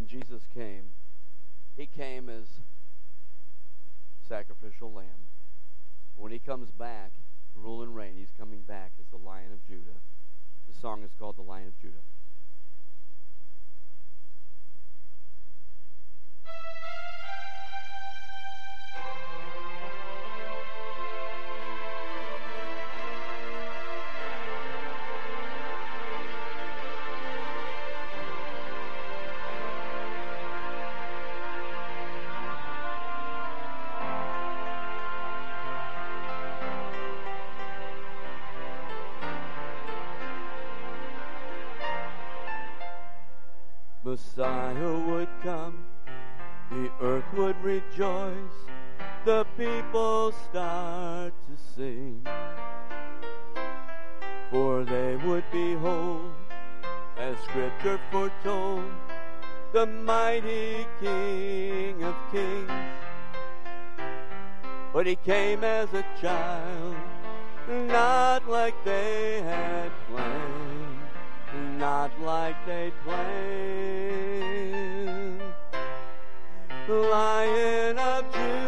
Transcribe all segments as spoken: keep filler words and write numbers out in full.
when Jesus came, he came as sacrificial lamb. When he comes back to rule and reign, he's coming back as the Lion of Judah. The song is called The Lion of Judah. Messiah would come, the earth would rejoice, the people start to sing. For they would behold, as Scripture foretold, the mighty King of Kings. But he came as a child, not like they had planned, not like they planned. Lion of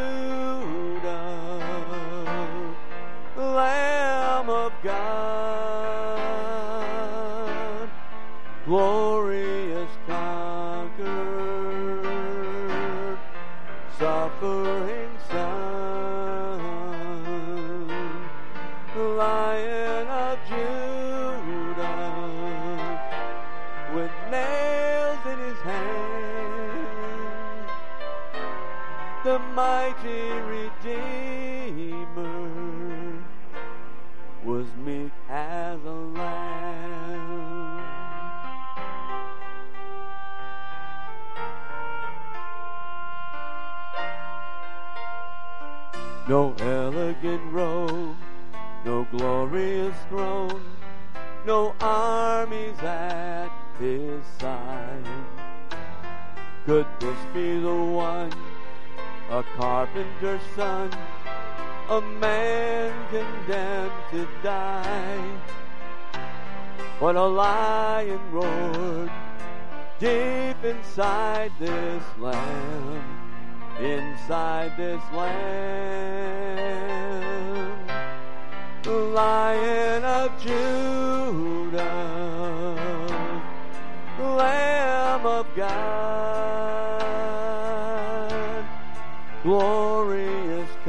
Judah, Lamb of God, glorious conquered, suffering Son, Lion of Judah, with nails in his hands, the mighty Redeemer was meek as a lamb. No elegant robe, no glorious throne, no armies at his side. Could this be the one, a carpenter's son, a man condemned to die? But a lion roared deep inside this lamb, inside this lamb. The Lion of Judah, Lamb of God, glorious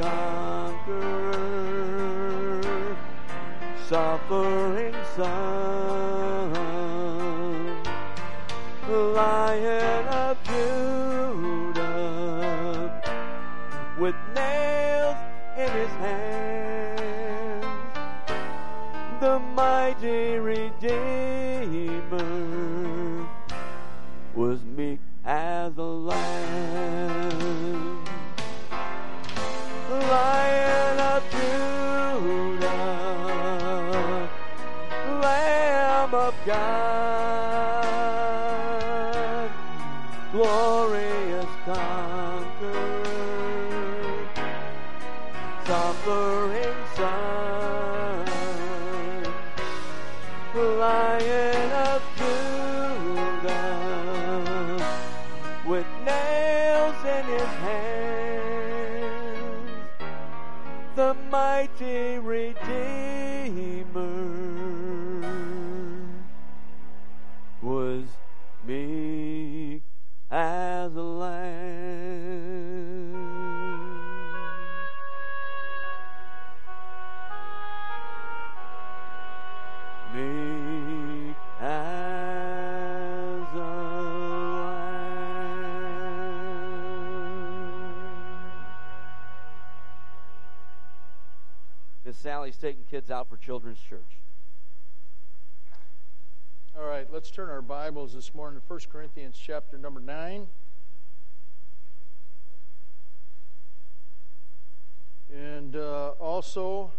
conqueror, suffering Son, Lion of Judah, with nails in his hands, the mighty Redeemer was meek as a lamb. Lion of Judah, Lamb of God, glorious conqueror, suffering Son, Lion of Judah, with nails in his hands, the mighty Redeemer was meek as a lamb. Meek as a lamb. Miss Sally's taking kids out for Children's Church. All right, let's turn our Bibles this morning to First Corinthians chapter number nine. And uh, also,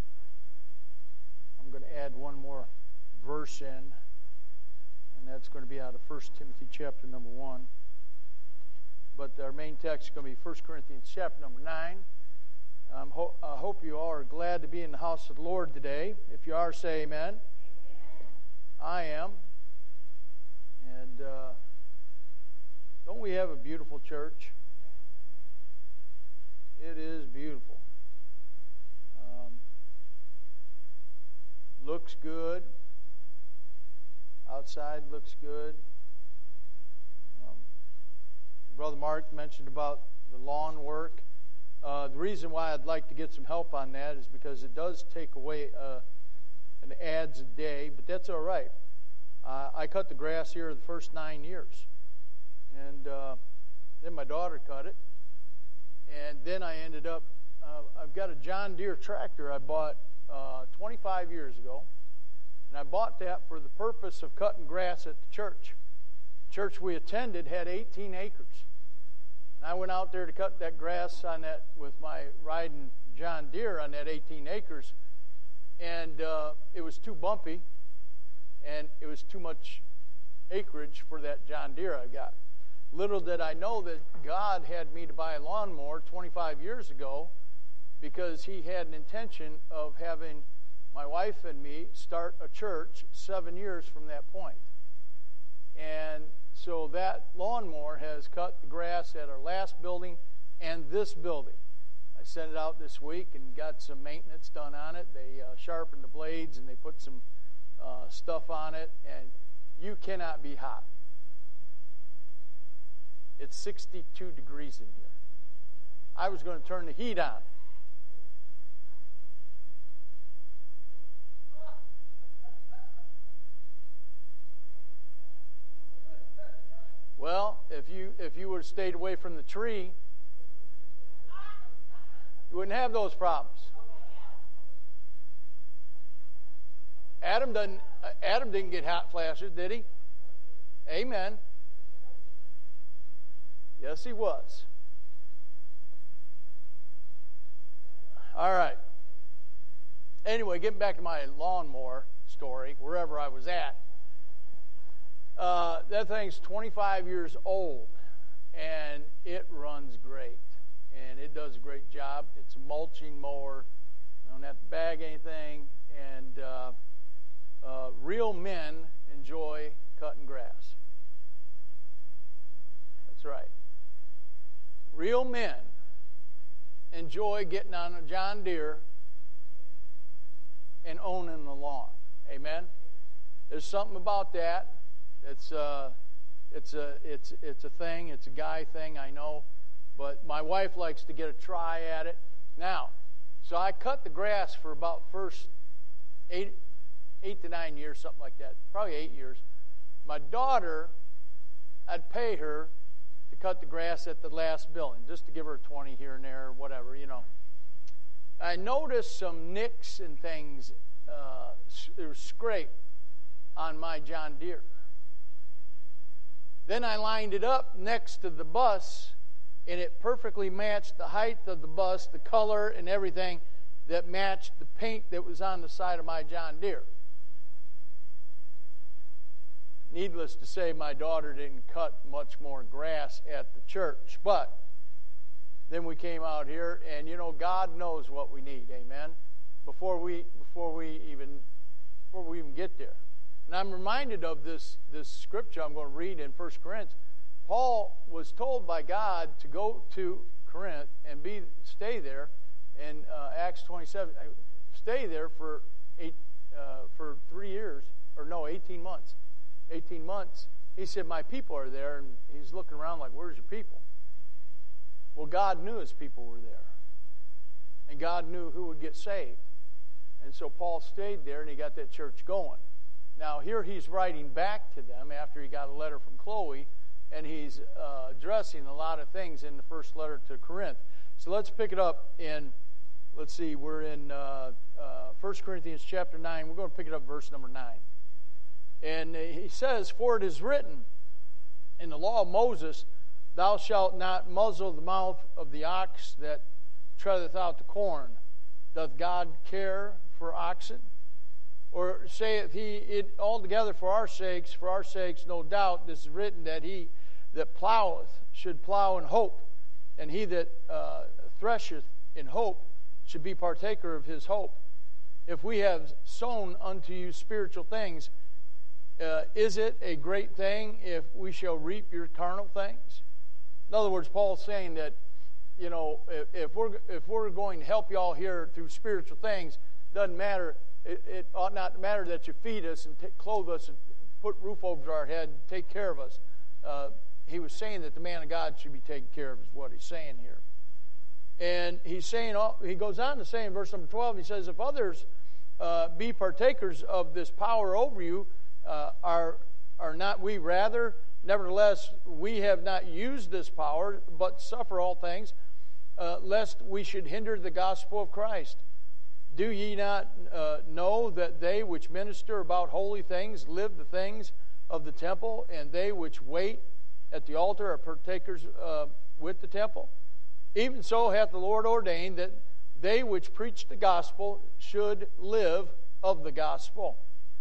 I'm going to add one more verse in, and that's going to be out of First Timothy chapter number one. But our main text is going to be First Corinthians chapter number nine. Um, ho- I hope you all are glad to be in the house of the Lord today. If you are, say amen. I am. And uh, Don't we have a beautiful church? It is beautiful. Um, looks good. Outside looks good. Um, Brother Mark mentioned about the lawn work. Uh, the reason why I'd like to get some help on that is because it does take away uh, an adds a day, but that's all right. Uh, I cut the grass here the first nine years. And uh, then my daughter cut it. And then I ended up, uh, I've got a John Deere tractor I bought uh, twenty-five years ago. And I bought that for the purpose of cutting grass at the church. The church we attended had eighteen acres. And I went out there to cut that grass on that with my riding John Deere on that eighteen acres. And uh, it was too bumpy. And it was too much acreage for that John Deere I got. Little did I know that God had me to buy a lawnmower twenty-five years ago because He had an intention of having my wife and me start a church seven years from that point. And so that lawnmower has cut the grass at our last building and this building. I sent it out this week and got some maintenance done on it. They uh, sharpened the blades and they put some uh, stuff on it, and you cannot be hot. It's sixty-two degrees in here. I was going to turn the heat on. Well, if you if you would have stayed away from the tree, you wouldn't have those problems. Adam doesn't. Uh, Adam didn't get hot flashes, did he? Amen. Yes, he was. All right. Anyway, getting back to my lawnmower story, wherever I was at. Uh, that thing's twenty-five years old, and it runs great. And it does a great job. It's a mulching mower. You don't have to bag anything. And uh, uh, real men enjoy cutting grass. That's right. Real men enjoy getting on a John Deere and owning the lawn. Amen? There's something about that. It's uh, it's a it's it's a thing. It's a guy thing, I know. But my wife likes to get a try at it. Now, so I cut the grass for about first eight eight to nine years, something like that. Probably eight years. My daughter, I'd pay her to cut the grass at the last building, just to give her twenty here and there, or whatever, you know. I noticed some nicks and things, uh, there was scrape on my John Deere. Then I lined it up next to the bus, and it perfectly matched the height of the bus, the color, and everything that matched the paint that was on the side of my John Deere. Needless to say, my daughter didn't cut much more grass at the church. But then we came out here, and you know, God knows what we need. Amen. Before we before we even before we even get there, and I'm reminded of this this scripture I'm going to read in First Corinthians. Paul was told by God to go to Corinth and be stay there in uh, Acts twenty-seven. Stay there for eight uh, for three years, or no, eighteen months. eighteen months. He said, my people are there, and he's looking around like, where's your people? Well, God knew his people were there, and God knew who would get saved. And so Paul stayed there, and he got that church going. Now, here he's writing back to them after he got a letter from Chloe, and he's uh, addressing a lot of things in the first letter to Corinth. So let's pick it up in, let's see, we're in uh, uh, First Corinthians chapter nine. We're going to pick it up verse number nine. And he says, for it is written in the law of Moses, thou shalt not muzzle the mouth of the ox that treadeth out the corn. Doth God care for oxen? Or saith he, it altogether for our sakes, for our sakes, no doubt, this is written that he that ploweth should plow in hope, and he that uh, thresheth in hope should be partaker of his hope. If we have sown unto you spiritual things, uh, is it a great thing if we shall reap your carnal things? In other words, Paul's saying that, you know, if, if we're if we're going to help y'all here through spiritual things, doesn't matter. It, it ought not to matter that you feed us and t- clothe us and put roof over our head and take care of us. Uh, he was saying that the man of God should be taken care of, is what he's saying here. And he's saying, he goes on to say in verse number twelve, he says, if others uh, be partakers of this power over you, uh, are are not we rather? Nevertheless, we have not used this power, but suffer all things, uh, lest we should hinder the gospel of Christ. Do ye not uh, know that they which minister about holy things live the things of the temple, and they which wait at the altar are partakers uh, with the temple? Even so hath the Lord ordained that they which preach the gospel should live of the gospel.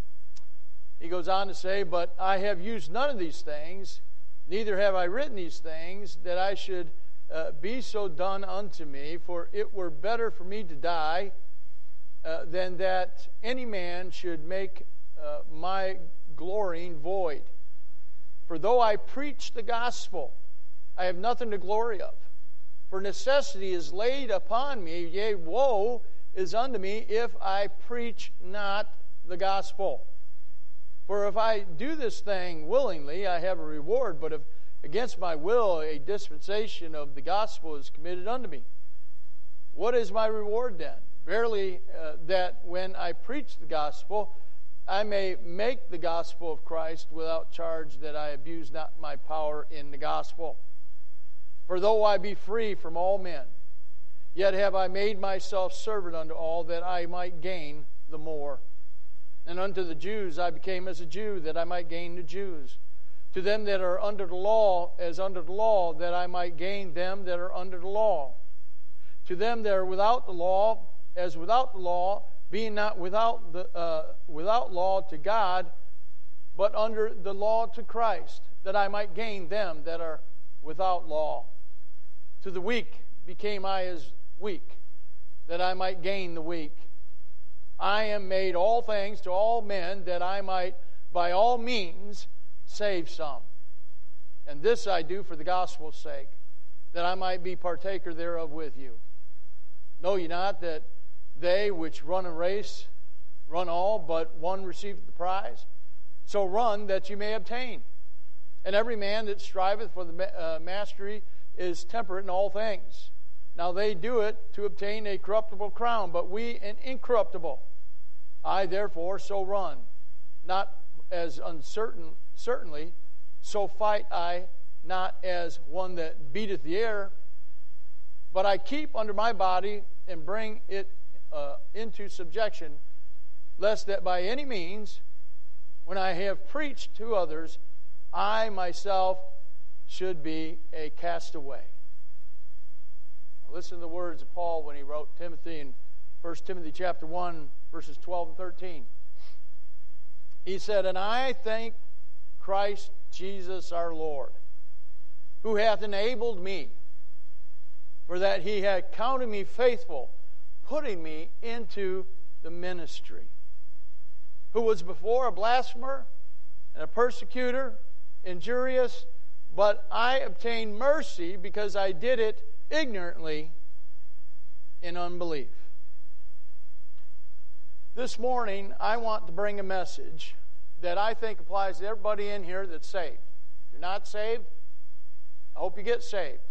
He goes on to say, but I have used none of these things, neither have I written these things, that I should uh, be so done unto me, for it were better for me to die uh, than that any man should make uh, my glorying void. For though I preach the gospel, I have nothing to glory of. For necessity is laid upon me, yea, woe is unto me if I preach not the gospel. For if I do this thing willingly, I have a reward, but if against my will a dispensation of the gospel is committed unto me. What is my reward then? Verily, uh, that when I preach the gospel, I may make the gospel of Christ without charge, that I abuse not my power in the gospel. For though I be free from all men, yet have I made myself servant unto all, that I might gain the more. And unto the Jews I became as a Jew, that I might gain the Jews. To them that are under the law, as under the law, that I might gain them that are under the law. To them that are without the law, as without the law, being not without the uh, without law to God, but under the law to Christ, that I might gain them that are without law. To the weak became I as weak, that I might gain the weak. I am made all things to all men, that I might by all means save some. And this I do for the gospel's sake, that I might be partaker thereof with you. Know ye not that they which run a race run all, but one receiveth the prize? So run that you may obtain. And every man that striveth for the uh, mastery is temperate in all things. Now they do it to obtain a corruptible crown, but we an incorruptible. I therefore so run, not as uncertain, certainly, so fight I not as one that beateth the air, but I keep under my body and bring it uh, into subjection, lest that by any means, when I have preached to others, I myself should be a castaway. Now listen to the words of Paul when he wrote Timothy in First Timothy chapter one, verses twelve and thirteen. He said, and I thank Christ Jesus our Lord, who hath enabled me, for that he had counted me faithful, putting me into the ministry, who was before a blasphemer and a persecutor, injurious, but I obtained mercy because I did it ignorantly in unbelief. This morning, I want to bring a message that I think applies to everybody in here that's saved. If you're not saved, I hope you get saved.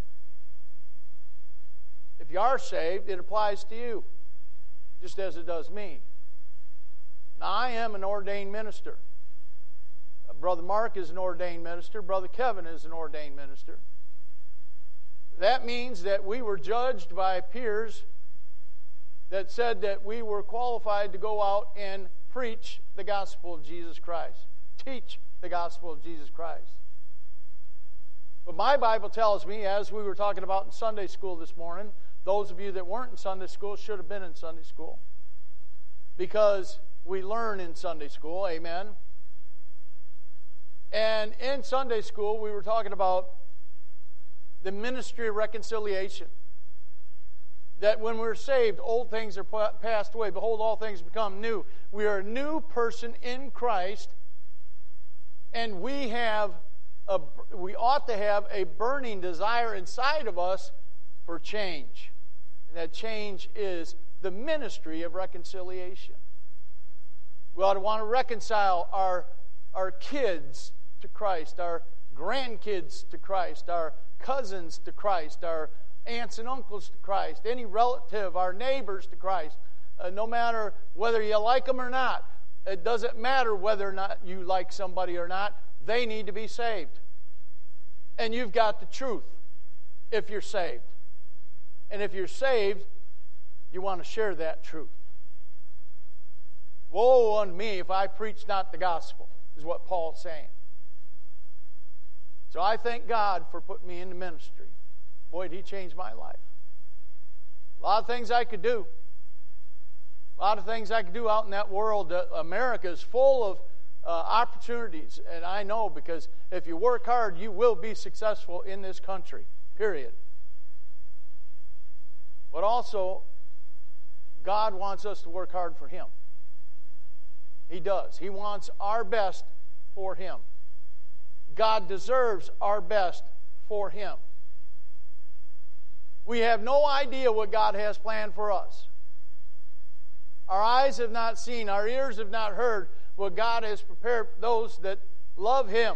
If you are saved, it applies to you, just as it does me. Now, I am an ordained minister. Brother Mark is an ordained minister. Brother Kevin is an ordained minister. That means that we were judged by peers that said that we were qualified to go out and preach the gospel of Jesus Christ, teach the gospel of Jesus Christ. But my Bible tells me, as we were talking about in Sunday school this morning, those of you that weren't in Sunday school should have been in Sunday school, because we learn in Sunday school, amen. And in Sunday school, we were talking about the ministry of reconciliation. That when we're saved, old things are passed away. Behold, all things become new. We are a new person in Christ, And we have a, we ought to have a burning desire inside of us for change. And that change is the ministry of reconciliation. We ought to want to reconcile our, our kids to Christ, our grandkids to Christ, our cousins to Christ, our aunts and uncles to Christ, any relative, our neighbors to Christ. Uh, no matter whether you like them or not. It doesn't matter whether or not you like somebody or not. They need to be saved. And you've got the truth if you're saved. And if you're saved, you want to share that truth. Woe unto me if I preach not the gospel, is what Paul's saying. So I thank God for putting me into ministry. Boy, did He change my life. A lot of things I could do. A lot of things I could do out in that world. Uh, America is full of uh, opportunities. And I know, because if you work hard, you will be successful in this country. Period. But also, God wants us to work hard for Him. He does. He wants our best for Him. God deserves our best for Him. We have no idea what God has planned for us. Our eyes have not seen, our ears have not heard what God has prepared for those that love Him.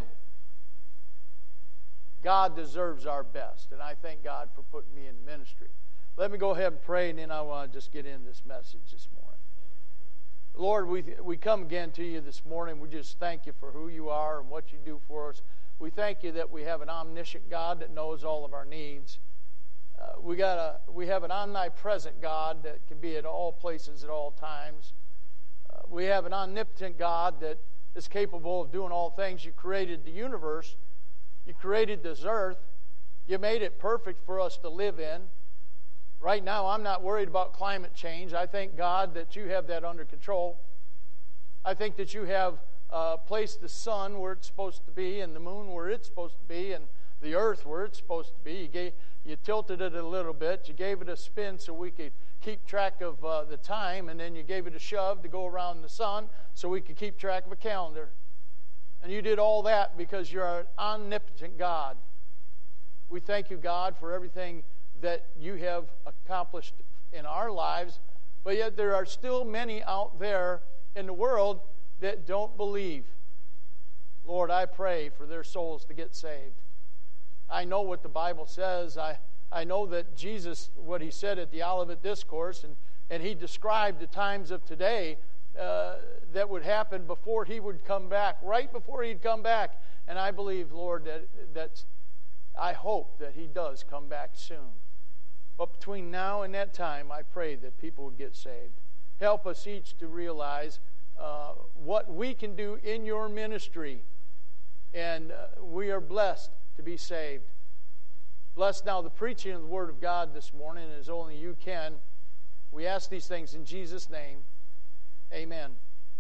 God deserves our best, and I thank God for putting me in ministry. Let me go ahead and pray, and then I want to just get into this message this morning. Lord, we we come again to you this morning. We just thank you for who you are and what you do for us. We thank you that we have an omniscient God that knows all of our needs. Uh, we got a we have an omnipresent God that can be at all places at all times. Uh, we have an omnipotent God that is capable of doing all things. You created the universe. You created this earth. You made it perfect for us to live in. Right now, I'm not worried about climate change. I thank God that you have that under control. I think that you have uh, placed the sun where it's supposed to be, and the moon where it's supposed to be, and the earth where it's supposed to be. You gave, you tilted it a little bit. You gave it a spin so we could keep track of uh, the time, and then you gave it a shove to go around the sun so we could keep track of a calendar. And you did all that because you're an omnipotent God. We thank you, God, for everything that you have accomplished in our lives, but yet there are still many out there in the world that don't believe. Lord, I pray for their souls to get saved. I know what the Bible says. I, I know that Jesus, what He said at the Olivet Discourse, and, and He described the times of today uh, that would happen before He would come back, right before He'd come back. And I believe, Lord, that that's, I hope that He does come back soon. But between now and that time, I pray that people would get saved. Help us each to realize uh, what we can do in your ministry. And uh, we are blessed to be saved. Bless now the preaching of the Word of God this morning as only you can. We ask these things in Jesus' name. Amen.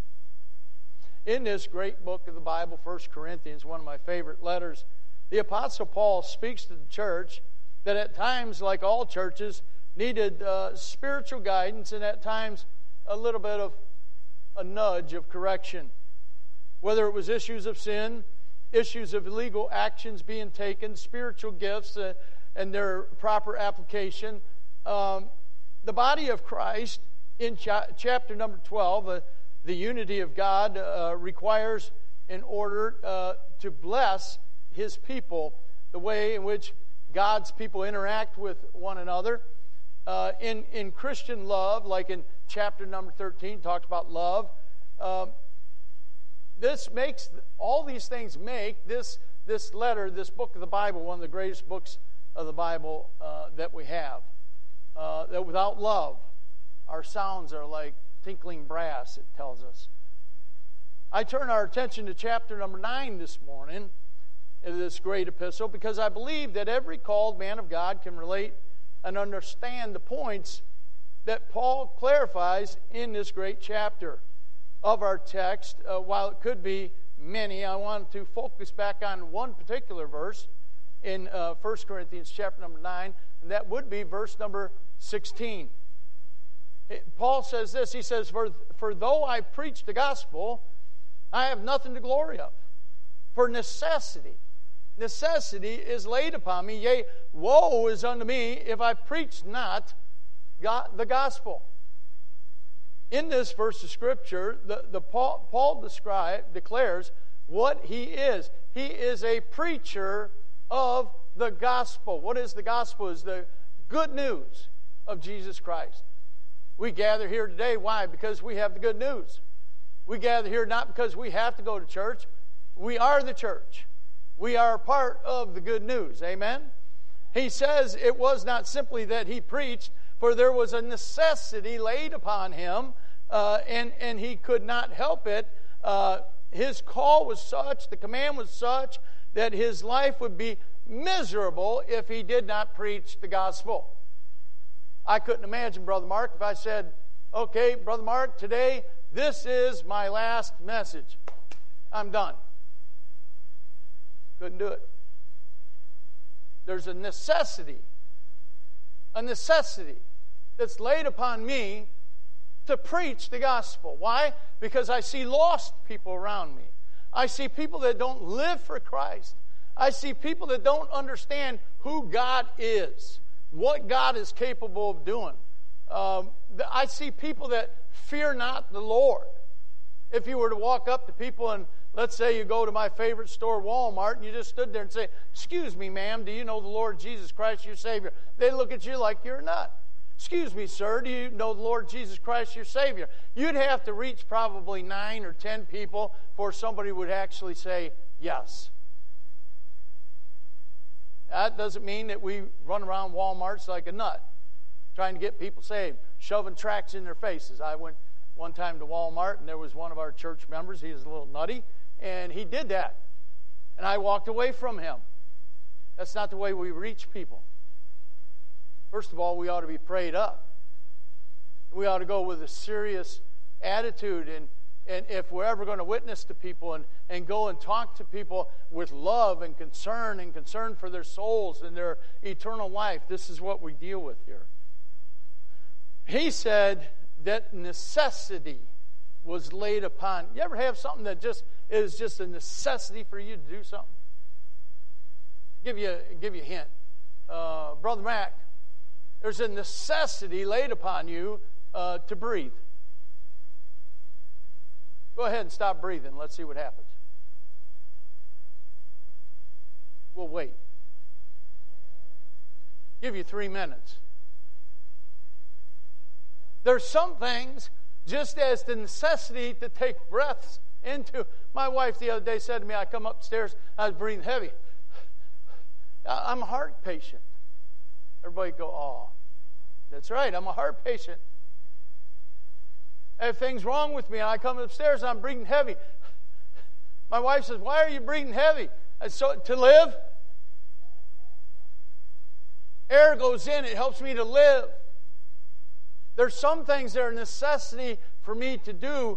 In this great book of the Bible, First Corinthians, one of my favorite letters, the Apostle Paul speaks to the church that at times, like all churches, needed uh, spiritual guidance and at times a little bit of a nudge of correction. Whether it was issues of sin, issues of illegal actions being taken, spiritual gifts uh, and their proper application. Um, the body of Christ, in cha- chapter number twelve, uh, the unity of God uh, requires, in order uh, to bless His people, the way in which God's people interact with one another. Uh, in, in Christian love, like in chapter number thirteen, talks about love. Um, this makes, all these things make this, this letter, this book of the Bible, one of the greatest books of the Bible uh, that we have. Uh, that without love, our sounds are like tinkling brass, it tells us. I turn our attention to chapter number nine this morning, in this great epistle, because I believe that every called man of God can relate and understand the points that Paul clarifies in this great chapter of our text. Uh, while it could be many, I want to focus back on one particular verse in uh, First Corinthians chapter number nine, and that would be verse number sixteen. It, Paul says this, he says, for, for though I preach the gospel, I have nothing to glory of. For necessity. Necessity is laid upon me. Yea, woe is unto me if I preach not God, the gospel. In this verse of Scripture, the, the Paul, Paul describe, declares what he is. He is a preacher of the gospel. What is the gospel? Is the good news of Jesus Christ. We gather here today. Why? Because we have the good news. We gather here not because we have to go to church. We are the church. We are a part of the good news. Amen? He says it was not simply that he preached, for there was a necessity laid upon him, uh, and, and he could not help it. Uh, his call was such, the command was such, that his life would be miserable if he did not preach the gospel. I couldn't imagine, Brother Mark, if I said, okay, Brother Mark, today, this is my last message. I'm done. Couldn't do it. There's a necessity, a necessity that's laid upon me to preach the gospel. Why? Because I see lost people around me. I see people that don't live for Christ. I see people that don't understand who God is, what God is capable of doing. Um, I see people that fear not the Lord. If you were to walk up to people and let's say you go to my favorite store, Walmart, and you just stood there and say, excuse me, ma'am, do you know the Lord Jesus Christ, your Savior? They look at you like you're a nut. Excuse me, sir, do you know the Lord Jesus Christ, your Savior? You'd have to reach probably nine or ten people before somebody would actually say yes. That doesn't mean that we run around Walmarts like a nut, trying to get people saved, shoving tracts in their faces. I went one time to Walmart, and there was one of our church members. He was a little nutty, and he did that. And I walked away from him. That's not the way we reach people. First of all, we ought to be prayed up. We ought to go with a serious attitude, and, and if we're ever going to witness to people and, and go and talk to people with love and concern and concern for their souls and their eternal life, this is what we deal with here. He said that necessity was laid upon. You ever have something that just is just a necessity for you to do something? Give you, give you a hint. Uh, Brother Mac, there's a necessity laid upon you uh, to breathe. Go ahead and stop breathing. Let's see what happens. We'll wait. Give you three minutes. There's some things, just as the necessity to take breaths into. My wife the other day said to me, I come upstairs, I was breathing heavy. I'm a heart patient. Everybody go, oh, that's right, I'm a heart patient. If things wrong with me and I come upstairs and I'm breathing heavy, my wife says, why are you breathing heavy? I said, so, to live. Air goes in, it helps me to live. There's some things that are a necessity for me to do,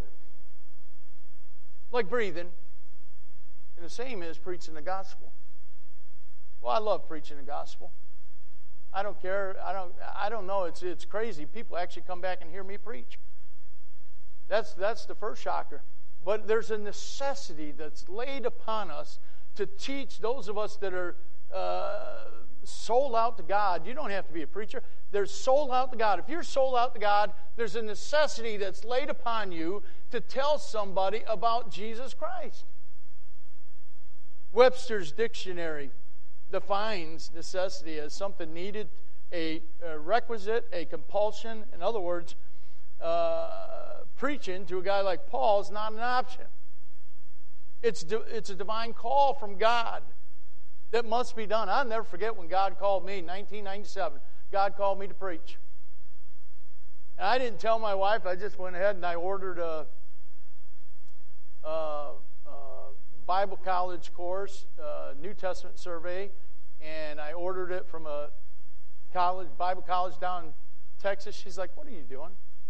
like breathing. And the same is preaching the gospel. Well, I love preaching the gospel. I don't care. I don't. I don't know. It's it's crazy. People actually come back and hear me preach. That's that's the first shocker. But there's a necessity that's laid upon us to teach those of us that are uh, sold out to God. You don't have to be a preacher. There's sold out to God. If you're sold out to God, there's a necessity that's laid upon you to tell somebody about Jesus Christ. Webster's dictionary defines necessity as something needed, a, a requisite, a compulsion. In other words, uh, preaching to a guy like Paul is not an option. It's, it's a divine call from God that must be done. I'll never forget when God called me in nineteen ninety-seven. God called me to preach. And I didn't tell my wife. I just went ahead and I ordered a, a, a Bible college course, a New Testament survey, and I ordered it from a college, Bible college down in Texas. She's like, what are you doing?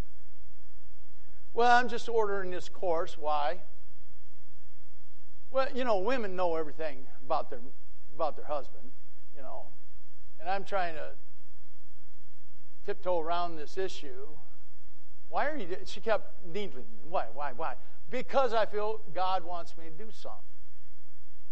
Well, I'm just ordering this course. Why? Well, you know, women know everything about their about their husband, you know. And I'm trying to tiptoe around this issue. Why are you... She kept needling me. Why, why, why? Because I feel God wants me to do something.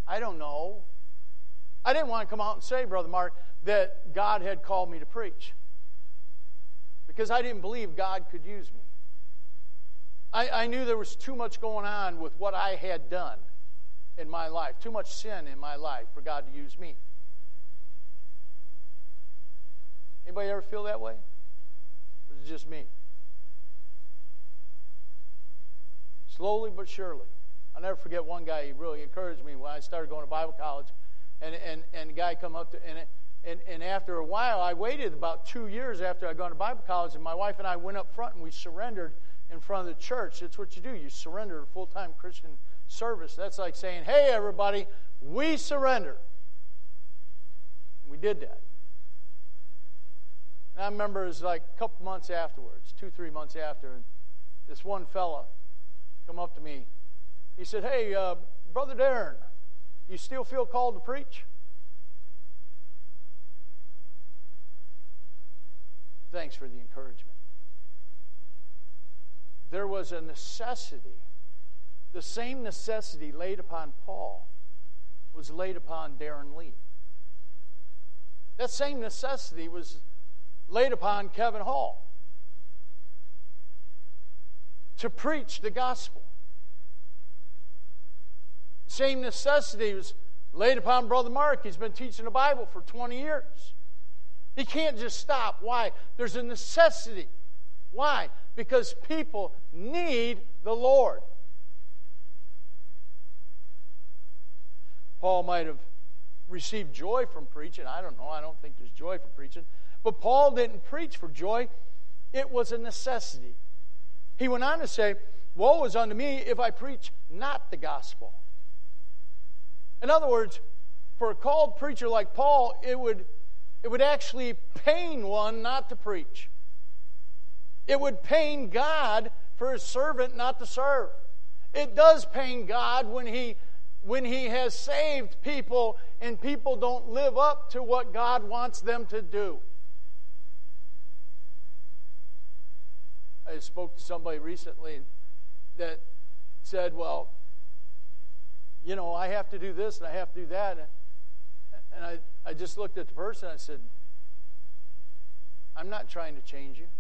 I don't know. I didn't want to come out and say, Brother Mark, that God had called me to preach. Because I didn't believe God could use me. I, I knew there was too much going on with what I had done in my life. Too much sin in my life for God to use me. Anybody ever feel that way? Or is it just me? Slowly but surely. I'll never forget one guy, he really encouraged me when I started going to Bible college. And and, and the guy come up to, and, and, and after a while, I waited about two years after I'd gone to Bible college, and my wife and I went up front and we surrendered in front of the church. That's what you do. You surrender to full-time Christian service. That's like saying, hey, everybody, we surrender. And we did that. And I remember it was like a couple months afterwards, two, three months after, and this one fella come up to me. He said, hey, uh, Brother Darren, you still feel called to preach? Thanks for the encouragement. There was a necessity. The same necessity laid upon Paul was laid upon Darren Lee. That same necessity was laid upon Kevin Hall to preach the gospel. Same necessity was laid upon Brother Mark. He's been teaching the Bible for twenty years. He can't just stop. Why? There's a necessity. Why? Because people need the Lord. Paul might have received joy from preaching. I don't know. I don't think there's joy from preaching. But Paul didn't preach for joy. It was a necessity. He went on to say, woe is unto me if I preach not the gospel. In other words, for a called preacher like Paul, it would, it would actually pain one not to preach. It would pain God for his servant not to serve. It does pain God when he, when he has saved people and people don't live up to what God wants them to do. I spoke to somebody recently that said, well, you know, I have to do this and I have to do that. And I, I just looked at the person and I said, I'm not trying to change you.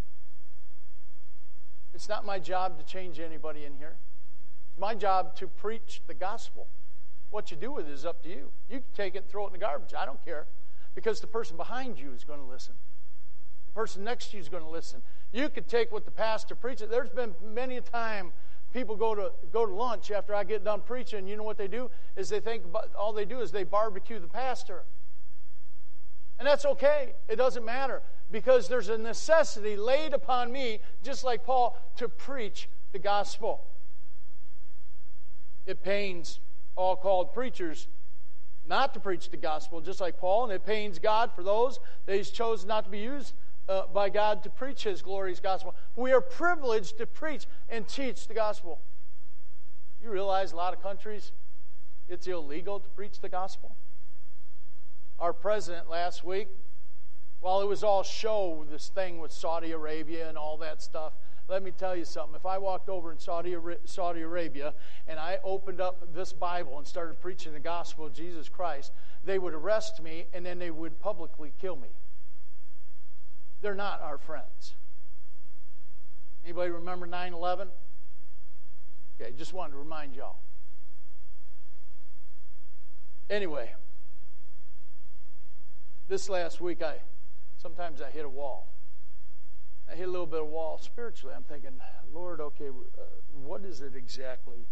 It's not my job to change anybody in here. It's my job to preach the gospel. What you do with it is up to you. You can take it and throw it in the garbage. I don't care. Because the person behind you is going to listen. The person next to you is going to listen. You could take what the pastor preaches. There's been many a time people go to go to lunch after I get done preaching, and you know what they do? Is they think about, all they do is they barbecue the pastor. And that's okay. It doesn't matter. Because there's a necessity laid upon me, just like Paul, to preach the gospel. It pains all called preachers not to preach the gospel, just like Paul, and it pains God for those that he's chosen not to be used uh, by God to preach his glorious gospel. We are privileged to preach and teach the gospel. You realize a lot of countries, it's illegal to preach the gospel? Our president last week, while it was all show, this thing with Saudi Arabia and all that stuff, let me tell you something. If I walked over in Saudi, Saudi Arabia and I opened up this Bible and started preaching the gospel of Jesus Christ, they would arrest me and then they would publicly kill me. They're not our friends. Anybody remember nine eleven? Okay, just wanted to remind y'all. Anyway, this last week, I sometimes I hit a wall. I hit a little bit of wall spiritually. I'm thinking, Lord, okay, uh, what is it exactly?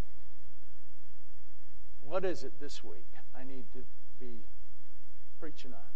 What is it this week I need to be preaching on?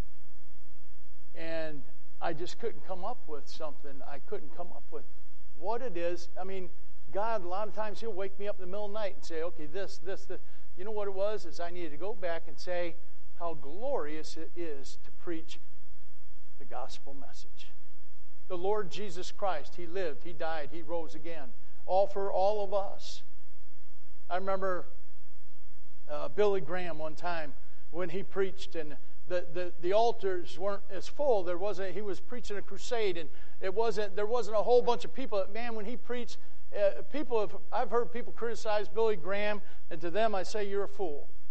And I just couldn't come up with something. I couldn't come up with what it is. I mean, God, a lot of times he'll wake me up in the middle of the night and say, okay, this, this, this. You know what it was? Is I needed to go back and say how glorious it is to preach the gospel message. The Lord Jesus Christ, he lived, he died, he rose again, all for all of us. I remember uh, Billy Graham one time when he preached, and the, the, the altars weren't as full. There wasn't. He was preaching a crusade, and it wasn't. There wasn't a whole bunch of people. Man, when he preached, uh, people have. I've heard people criticize Billy Graham, and to them I say, you're a fool.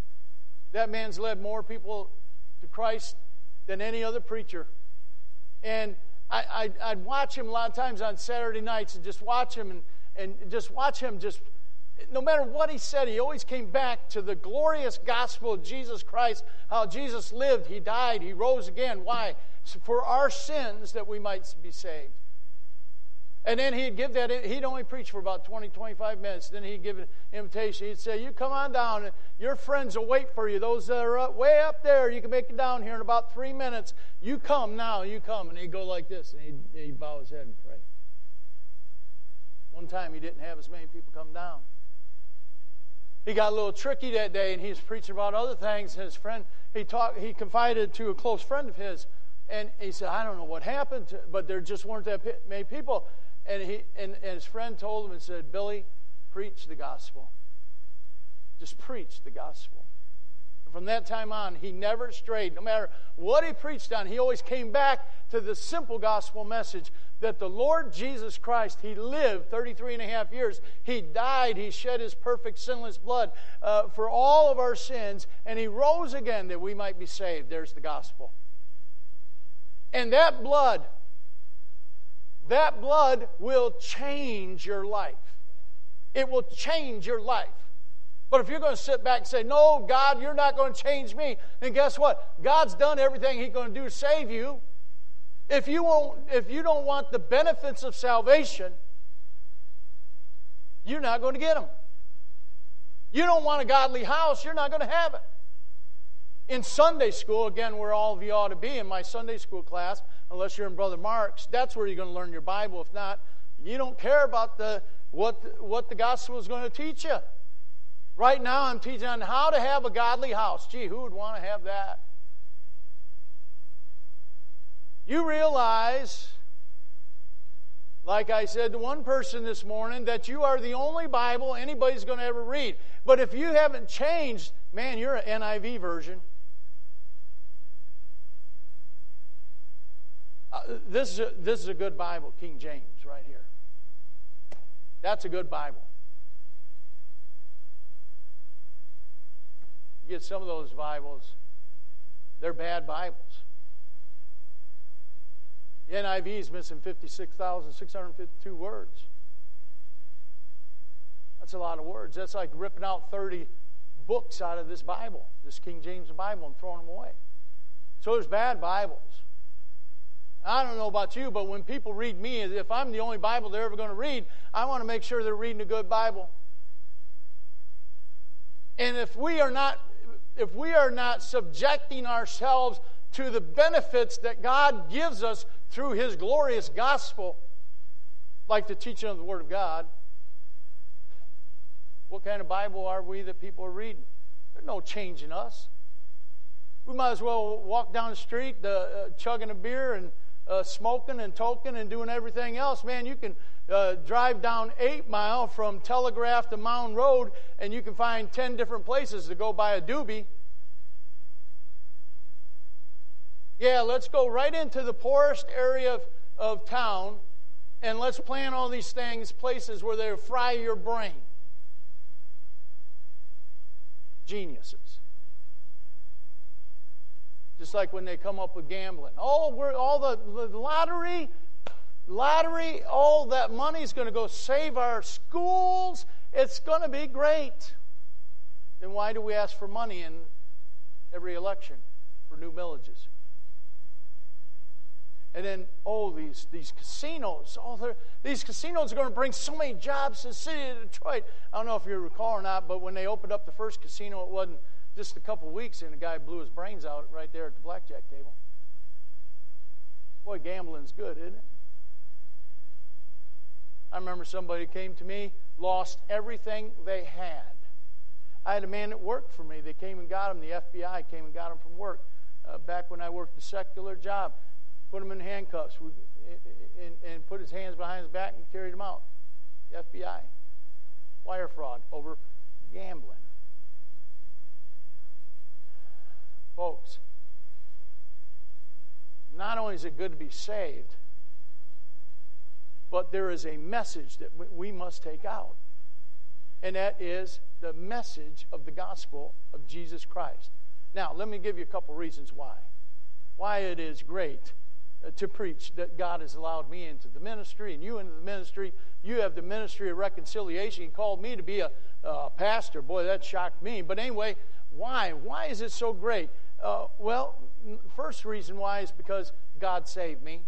That man's led more people to Christ than any other preacher. And I, I'd, I'd watch him a lot of times on Saturday nights and just watch him and, and just watch him just, no matter what he said, he always came back to the glorious gospel of Jesus Christ, how Jesus lived, he died, he rose again. Why? So for our sins that we might be saved. And then he'd give that, he'd only preach for about twenty, twenty-five minutes. Then he'd give an invitation. He'd say, you come on down. Your friends will wait for you. Those that are up, way up there, you can make it down here in about three minutes. You come now, you come. And he'd go like this, and he'd, he'd bow his head and pray. One time he didn't have as many people come down. He got a little tricky that day, and he was preaching about other things. His friend, he talked, he confided to a close friend of his, and he said, I don't know what happened, to, but there just weren't that many people. And he and, and his friend told him and said, Billy, preach the gospel. Just preach the gospel. And from that time on, he never strayed. No matter what he preached on, he always came back to the simple gospel message that the Lord Jesus Christ, he lived thirty-three and a half years. He died. He shed his perfect sinless blood uh, for all of our sins. And he rose again that we might be saved. There's the gospel. And that blood... That blood will change your life. It will change your life. But if you're going to sit back and say, no, God, you're not going to change me, then guess what? God's done everything He's going to do to save you. If you won't, if you don't want the benefits of salvation, you're not going to get them. You don't want a godly house, you're not going to have it. In Sunday school, again, where all of you ought to be in my Sunday school class, unless you're in Brother Mark's, that's where you're going to learn your Bible. If not, you don't care about the what, what the gospel is going to teach you. Right now, I'm teaching on how to have a godly house. Gee, who would want to have that? You realize, like I said to one person this morning, that you are the only Bible anybody's going to ever read. But if you haven't changed, man, you're an N I V version. Uh, this is a, this is a good Bible, King James, right here. That's a good Bible. You get some of those Bibles, they're bad Bibles. The N I V is missing fifty-six thousand six hundred fifty-two words. That's a lot of words. That's like ripping out thirty books out of this Bible, this King James Bible, and throwing them away. So there's bad Bibles. I don't know about you, but when people read me, if I'm the only Bible they're ever going to read, I want to make sure they're reading a good Bible. And if we are not, if we are not subjecting ourselves to the benefits that God gives us through His glorious gospel, like the teaching of the Word of God, what kind of Bible are we that people are reading? There's no change in us. We might as well walk down the street uh, uh, chugging a beer and uh, smoking and toking and doing everything else. Man, you can uh, drive down eight Mile from Telegraph to Mound Road and you can find ten different places to go buy a doobie. Yeah, let's go right into the poorest area of, of town and let's plan all these things, places where they'll fry your brain. Geniuses. Just like when they come up with gambling. Oh, we're all the, the lottery, lottery, all that money is going to go save our schools. It's going to be great. Then why do we ask for money in every election for new millages? And then, oh, these, these casinos. Oh, these casinos are going to bring so many jobs to the city of Detroit. I don't know if you recall or not, but when they opened up the first casino, it wasn't just a couple weeks, and the guy blew his brains out right there at the blackjack table. Boy, gambling's good, isn't it? I remember somebody came to me, lost everything they had. I had a man that worked for me. They came and got him. The F B I came and got him from work. Uh, back when I worked a secular job, put him in handcuffs we, and, and put his hands behind his back and carried him out. The F B I. Wire fraud over gambling. Folks, not only is it good to be saved, but there is a message that we must take out. and that is the message of the gospel of Jesus Christ. Now, let me give you a couple reasons why. Why it is great to preach, that God has allowed me into the ministry and you into the ministry. You have the ministry of reconciliation. He called me to be a uh, pastor. Boy, that shocked me. But anyway, why? Why is it so great? Uh, well, first reason why is because God saved me.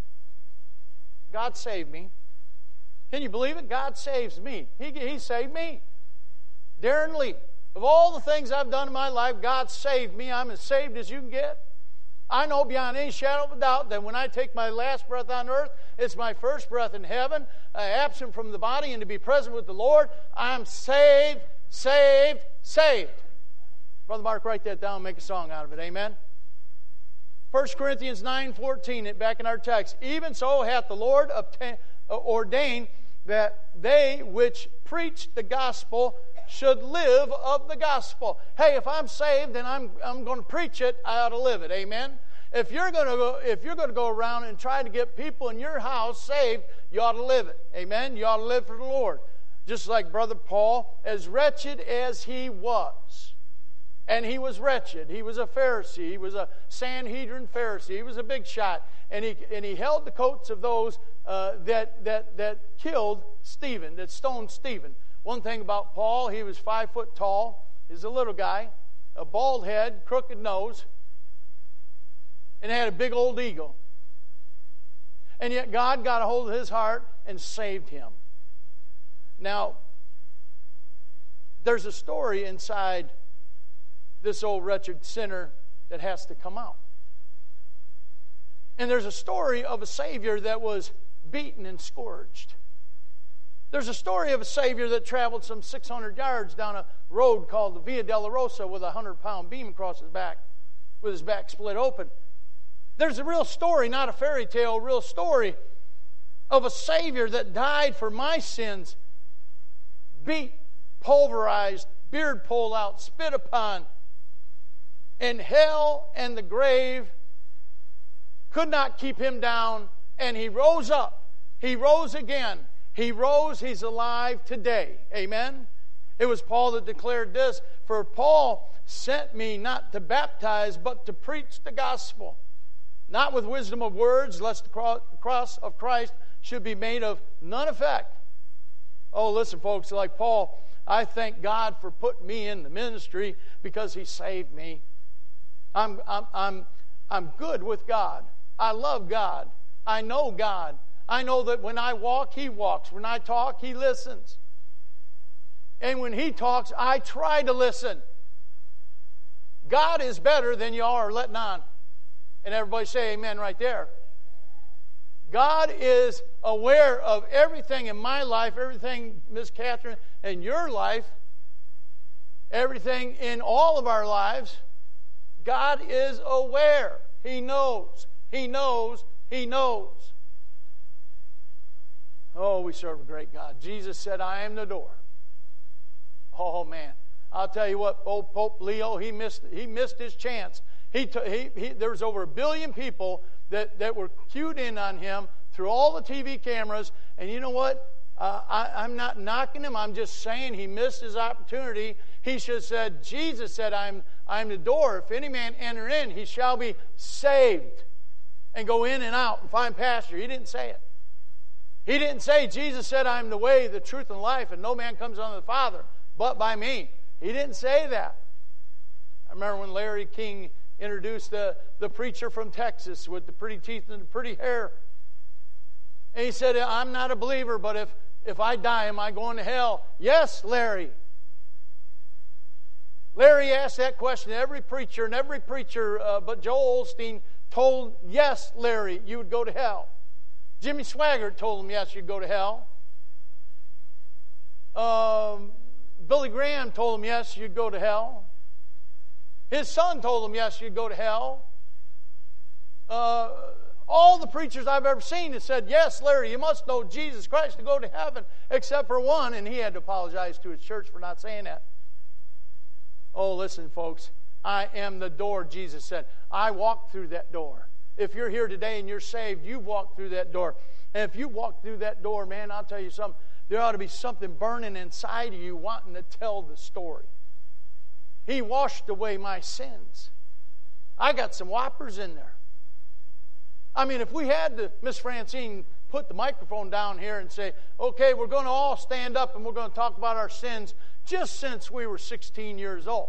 God saved me. Can you believe it? God saves me. He, he saved me. Darren Lee. Of all the things I've done in my life, God saved me. I'm as saved as you can get. I know beyond any shadow of a doubt that when I take my last breath on earth, it's my first breath in heaven, uh, absent from the body and to be present with the Lord. I'm saved, saved, saved. Brother Mark, write that down and make a song out of it. Amen? First Corinthians nine fourteen, back in our text. Even so hath the Lord obtain, uh, ordained that they which preach the gospel should live of the gospel. Hey, if I'm saved and I'm I'm going to preach it, I ought to live it. Amen. If you're going to go, if you're going to go around and try to get people in your house saved, you ought to live it. Amen. You ought to live for the Lord. Just like Brother Paul, as wretched as he was, and he was wretched. He was a Pharisee. He was a Sanhedrin Pharisee. He was a big shot, and he and he held the coats of those uh, that that that killed Stephen, that stoned Stephen. One thing about Paul, he was five foot tall. He's a little guy, a bald head, crooked nose, and had a big old ego. And yet God got a hold of his heart and saved him. Now, there's a story inside this old wretched sinner that has to come out. And there's a story of a Savior that was beaten and scourged. There's a story of a Savior that traveled some six hundred yards down a road called the Via Dolorosa with a hundred-pound beam across his back, with his back split open. There's a real story, not a fairy tale, a real story of a Savior that died for my sins, beat, pulverized, beard pulled out, spit upon, and hell and the grave could not keep him down, and he rose up. He rose again. He rose, he's alive today. Amen? It was Paul that declared this. For Paul sent me not to baptize, but to preach the gospel. Not with wisdom of words, lest the cross of Christ should be made of none effect. Oh, listen, folks, like Paul, I thank God for putting me in the ministry because he saved me. I'm, I'm, I'm, I'm good with God. I love God. I know God. I know that when I walk, he walks. When I talk, he listens. And when he talks, I try to listen. God is better than you are letting on. And everybody say amen right there. God is aware of everything in my life, everything, Miss Catherine, in your life, everything in all of our lives. God is aware. He knows. He knows. He knows. Oh, we serve a great God. Jesus said, I am the door. Oh, man. I'll tell you what, old Pope Leo, he missed he missed his chance. He, t- he, he There was over a billion people that, that were cued in on him through all the T V cameras. And you know what? Uh, I, I'm not knocking him. I'm just saying he missed his opportunity. He should have said, Jesus said, I'm, I'm the door. If any man enter in, he shall be saved and go in and out and find pasture. He didn't say it. He didn't say, Jesus said, I'm the way, the truth, and life, and no man comes unto the Father but by me. He didn't say that. I remember when Larry King introduced the, the preacher from Texas with the pretty teeth and the pretty hair. And he said, I'm not a believer, but if, if I die, am I going to hell? Yes, Larry. Larry asked that question to every preacher, and every preacher uh, but Joel Osteen told, yes, Larry, you would go to hell. Jimmy Swaggart told him, yes, you'd go to hell. Um, Billy Graham told him, yes, you'd go to hell. His son told him, yes, you'd go to hell. Uh, all the preachers I've ever seen have said, yes, Larry, you must know Jesus Christ to go to heaven, except for one, and he had to apologize to his church for not saying that. Oh, listen, folks, I am the door, Jesus said. I walked through that door. If you're here today and you're saved, you've walked through that door. And if you walk through that door, man, I'll tell you something. there ought to be something burning inside of you wanting to tell the story. He washed away my sins. I got some whoppers in there. I mean, if we had to, Miss Francine, put the microphone down here and say, okay, we're going to all stand up and we're going to talk about our sins just since we were sixteen years old.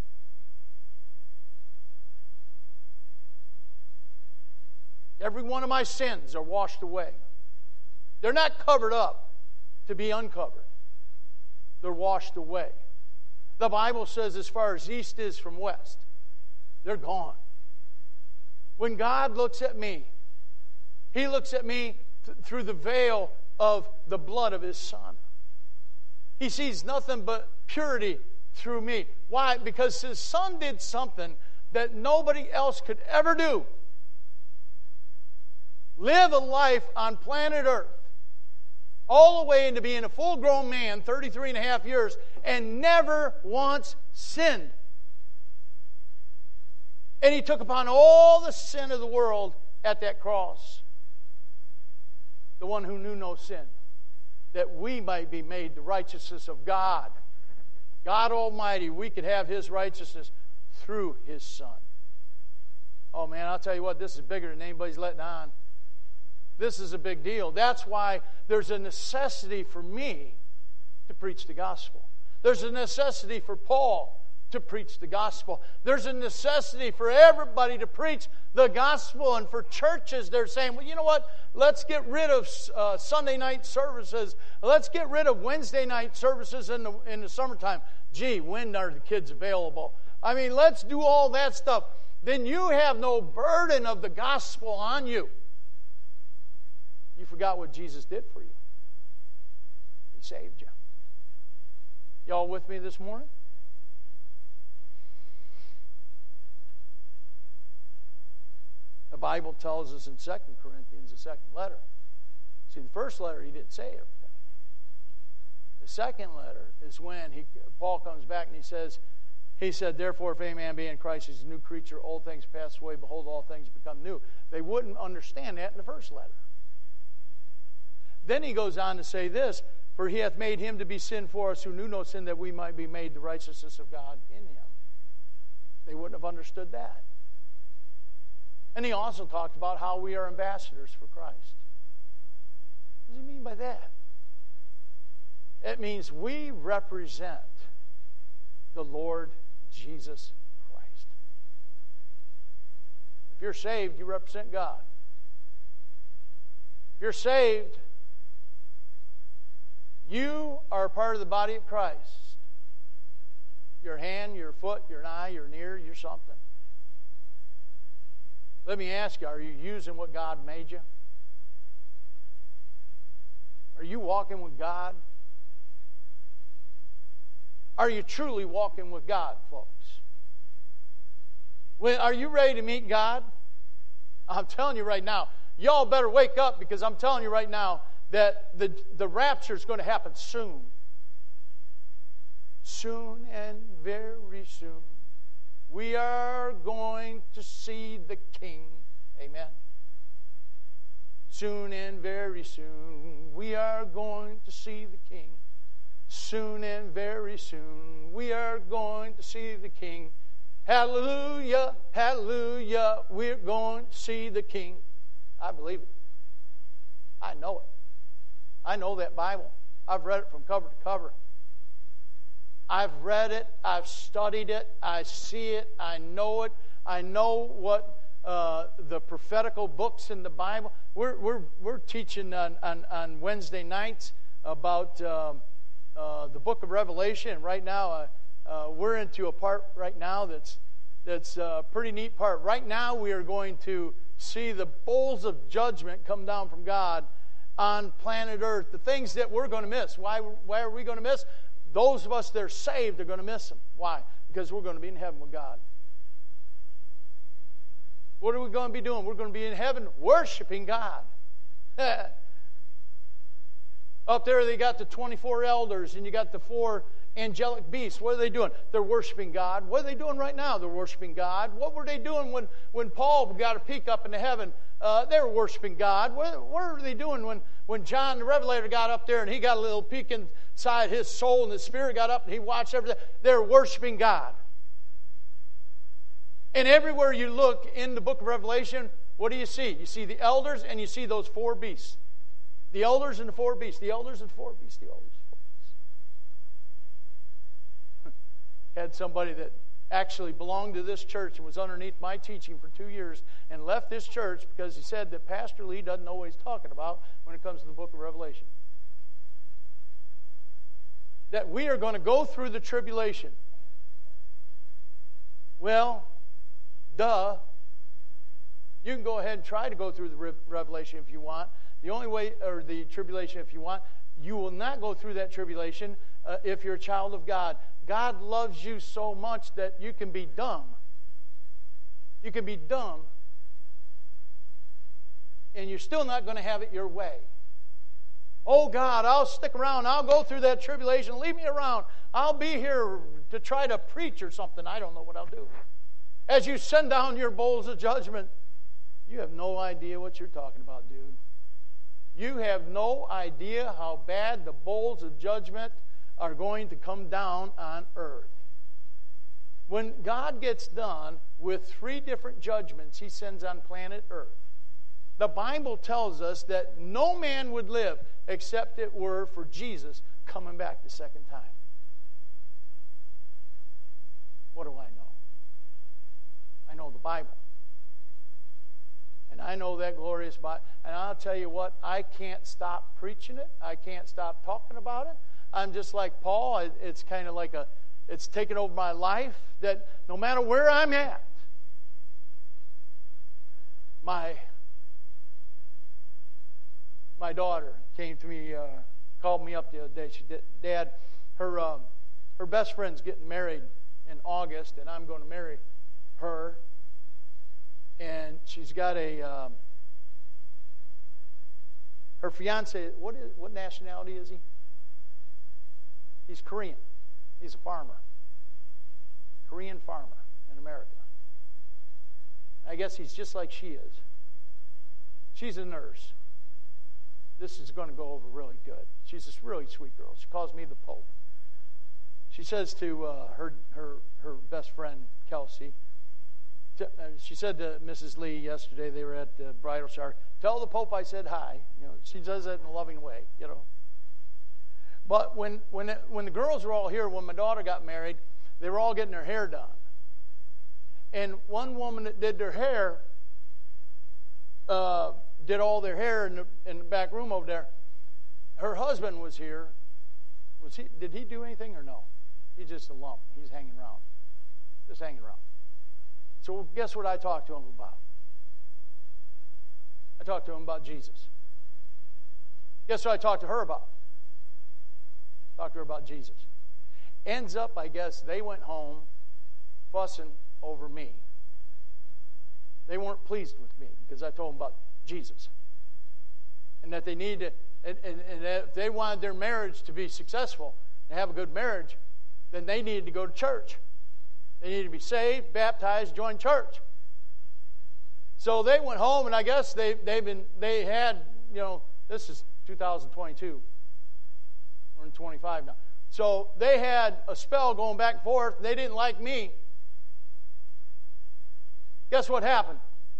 Every one of my sins are washed away. They're not covered up to be uncovered. They're washed away. The Bible says as far as east is from west, they're gone. When God looks at me, He looks at me th- through the veil of the blood of His Son. He sees nothing but purity through me. Why? Because His Son did something that nobody else could ever do. Live a life on planet Earth, all the way into being a full-grown man, thirty-three and a half years, and never once sinned. And He took upon all the sin of the world at that cross. The one who knew no sin, that we might be made the righteousness of God. God Almighty, we could have His righteousness through His Son. Oh man, I'll tell you what, this is bigger than anybody's letting on. This is a big deal. That's why there's a necessity for me to preach the gospel. There's a necessity for Paul to preach the gospel. There's a necessity for everybody to preach the gospel. And for churches, they're saying, well, you know what? Let's get rid of uh, Sunday night services. Let's get rid of Wednesday night services in the, in the summertime. Gee, when are the kids available? I mean, let's do all that stuff. Then you have no burden of the gospel on you. You forgot what Jesus did for you. He saved you. Y'all with me this morning? The Bible tells us in Second Corinthians, the second letter. See, the first letter, he didn't say everything. The second letter is when he, Paul comes back and he says, he said, therefore, if any man be in Christ, he's a new creature. Old things pass away. Behold, all things become new. They wouldn't understand that in the first letter. Then he goes on to say this, for he hath made him to be sin for us who knew no sin, that we might be made the righteousness of God in him. They wouldn't have understood that. And he also talked about how we are ambassadors for Christ. What does he mean by that? It means we represent the Lord Jesus Christ. If you're saved, you represent God. If you're saved, you are a part of the body of Christ. Your hand, your foot, your eye, your ear, you're something. Let me ask you, are you using what God made you? Are you walking with God? Are you truly walking with God, folks? When, are you ready to meet God? I'm telling you right now, y'all better wake up, because I'm telling you right now that the, the rapture is going to happen soon. Soon and very soon. We are going to see the King. Amen. Soon and very soon. We are going to see the King. Soon and very soon. We are going to see the King. Hallelujah, hallelujah. We're going to see the King. I believe it. I know it. I know that Bible. I've read it from cover to cover. I've read it, I've studied it, I see it, I know it. I know what uh, the prophetical books in the Bible. We're we're we're teaching on on, on Wednesday nights about um, uh, the book of Revelation. Right now, uh, uh, we're into a part right now that's that's a pretty neat part. Right now, we are going to see the bowls of judgment come down from God on planet Earth. The things that we're going to miss. Why why are we going to miss? Those of us that are saved are going to miss them. Why? Because we're going to be in heaven with God. What are we going to be doing? We're going to be in heaven worshiping God. Up there they got the twenty-four elders, and you got the four angelic beasts. What are they doing? They're worshiping God. What are they doing right now? They're worshiping God. What were they doing when, when Paul got a peek up into heaven? Uh, they were worshiping God. What, what were they doing when, when John the Revelator got up there and he got a little peek inside his soul and the Spirit got up and he watched everything? They were worshiping God. And everywhere you look in the book of Revelation, what do you see? You see the elders and you see those four beasts. The elders and the four beasts. The elders and four beasts. The elders and four beasts. Had somebody that actually belonged to this church and was underneath my teaching for two years and left this church because he said that Pastor Lee doesn't know what he's talking about when it comes to the book of Revelation. That we are going to go through the tribulation. Well, duh. You can go ahead and try to go through the Re- Revelation if you want. The only way, or the tribulation if you want, you will not go through that tribulation uh, if you're a child of God. God loves you so much that you can be dumb. You can be dumb, and you're still not going to have it your way. Oh God, I'll stick around. I'll go through that tribulation. Leave me around. I'll be here to try to preach or something. I don't know what I'll do. As you send down your bowls of judgment, you have no idea what you're talking about, dude. You have no idea how bad the bowls of judgment are going to come down on earth. When God gets done with three different judgments He sends on planet Earth, the Bible tells us that no man would live except it were for Jesus coming back the second time. What do I know? I know the Bible. And I know that glorious Bible. And I'll tell you what, I can't stop preaching it. I can't stop talking about it. I'm just like Paul. It's kind of like a, it's taken over my life that no matter where I'm at, my, my daughter came to me, uh, called me up the other day. She did, Dad, her, uh, her best friend's getting married in August, and I'm going to marry her. And she's got a, um, her fiance, what is, what nationality is he? He's Korean. He's a farmer. Korean farmer in America. I guess he's just like she is. She's a nurse. This is going to go over really good. She's this really sweet girl. She calls me the Pope. She says to uh, her, her, her best friend, Kelsey, she said to Missus Lee yesterday, they were at the bridal shower, tell the Pope I said hi. You know, she does that in a loving way, you know. But when when it, when the girls were all here, when my daughter got married, they were all getting their hair done. And one woman that did their hair, uh, did all their hair in the, in the back room over there. Her husband was here. Was he? Did he do anything or no? He's just a lump. He's hanging around. Just hanging around. So guess what I talked to him about? I talked to him about Jesus. Guess what I talked to her about? Talked to her about Jesus. Ends up, I guess, they went home fussing over me. They weren't pleased with me because I told them about Jesus. And that they need to, and, and, and if they wanted their marriage to be successful and have a good marriage, then they needed to go to church. They needed to be saved, baptized, join church. So they went home, and I guess they they've been they had, you know, this is two thousand twenty-two. We're in twenty-five now. So they had a spell going back and forth. They didn't like me. Guess what happened?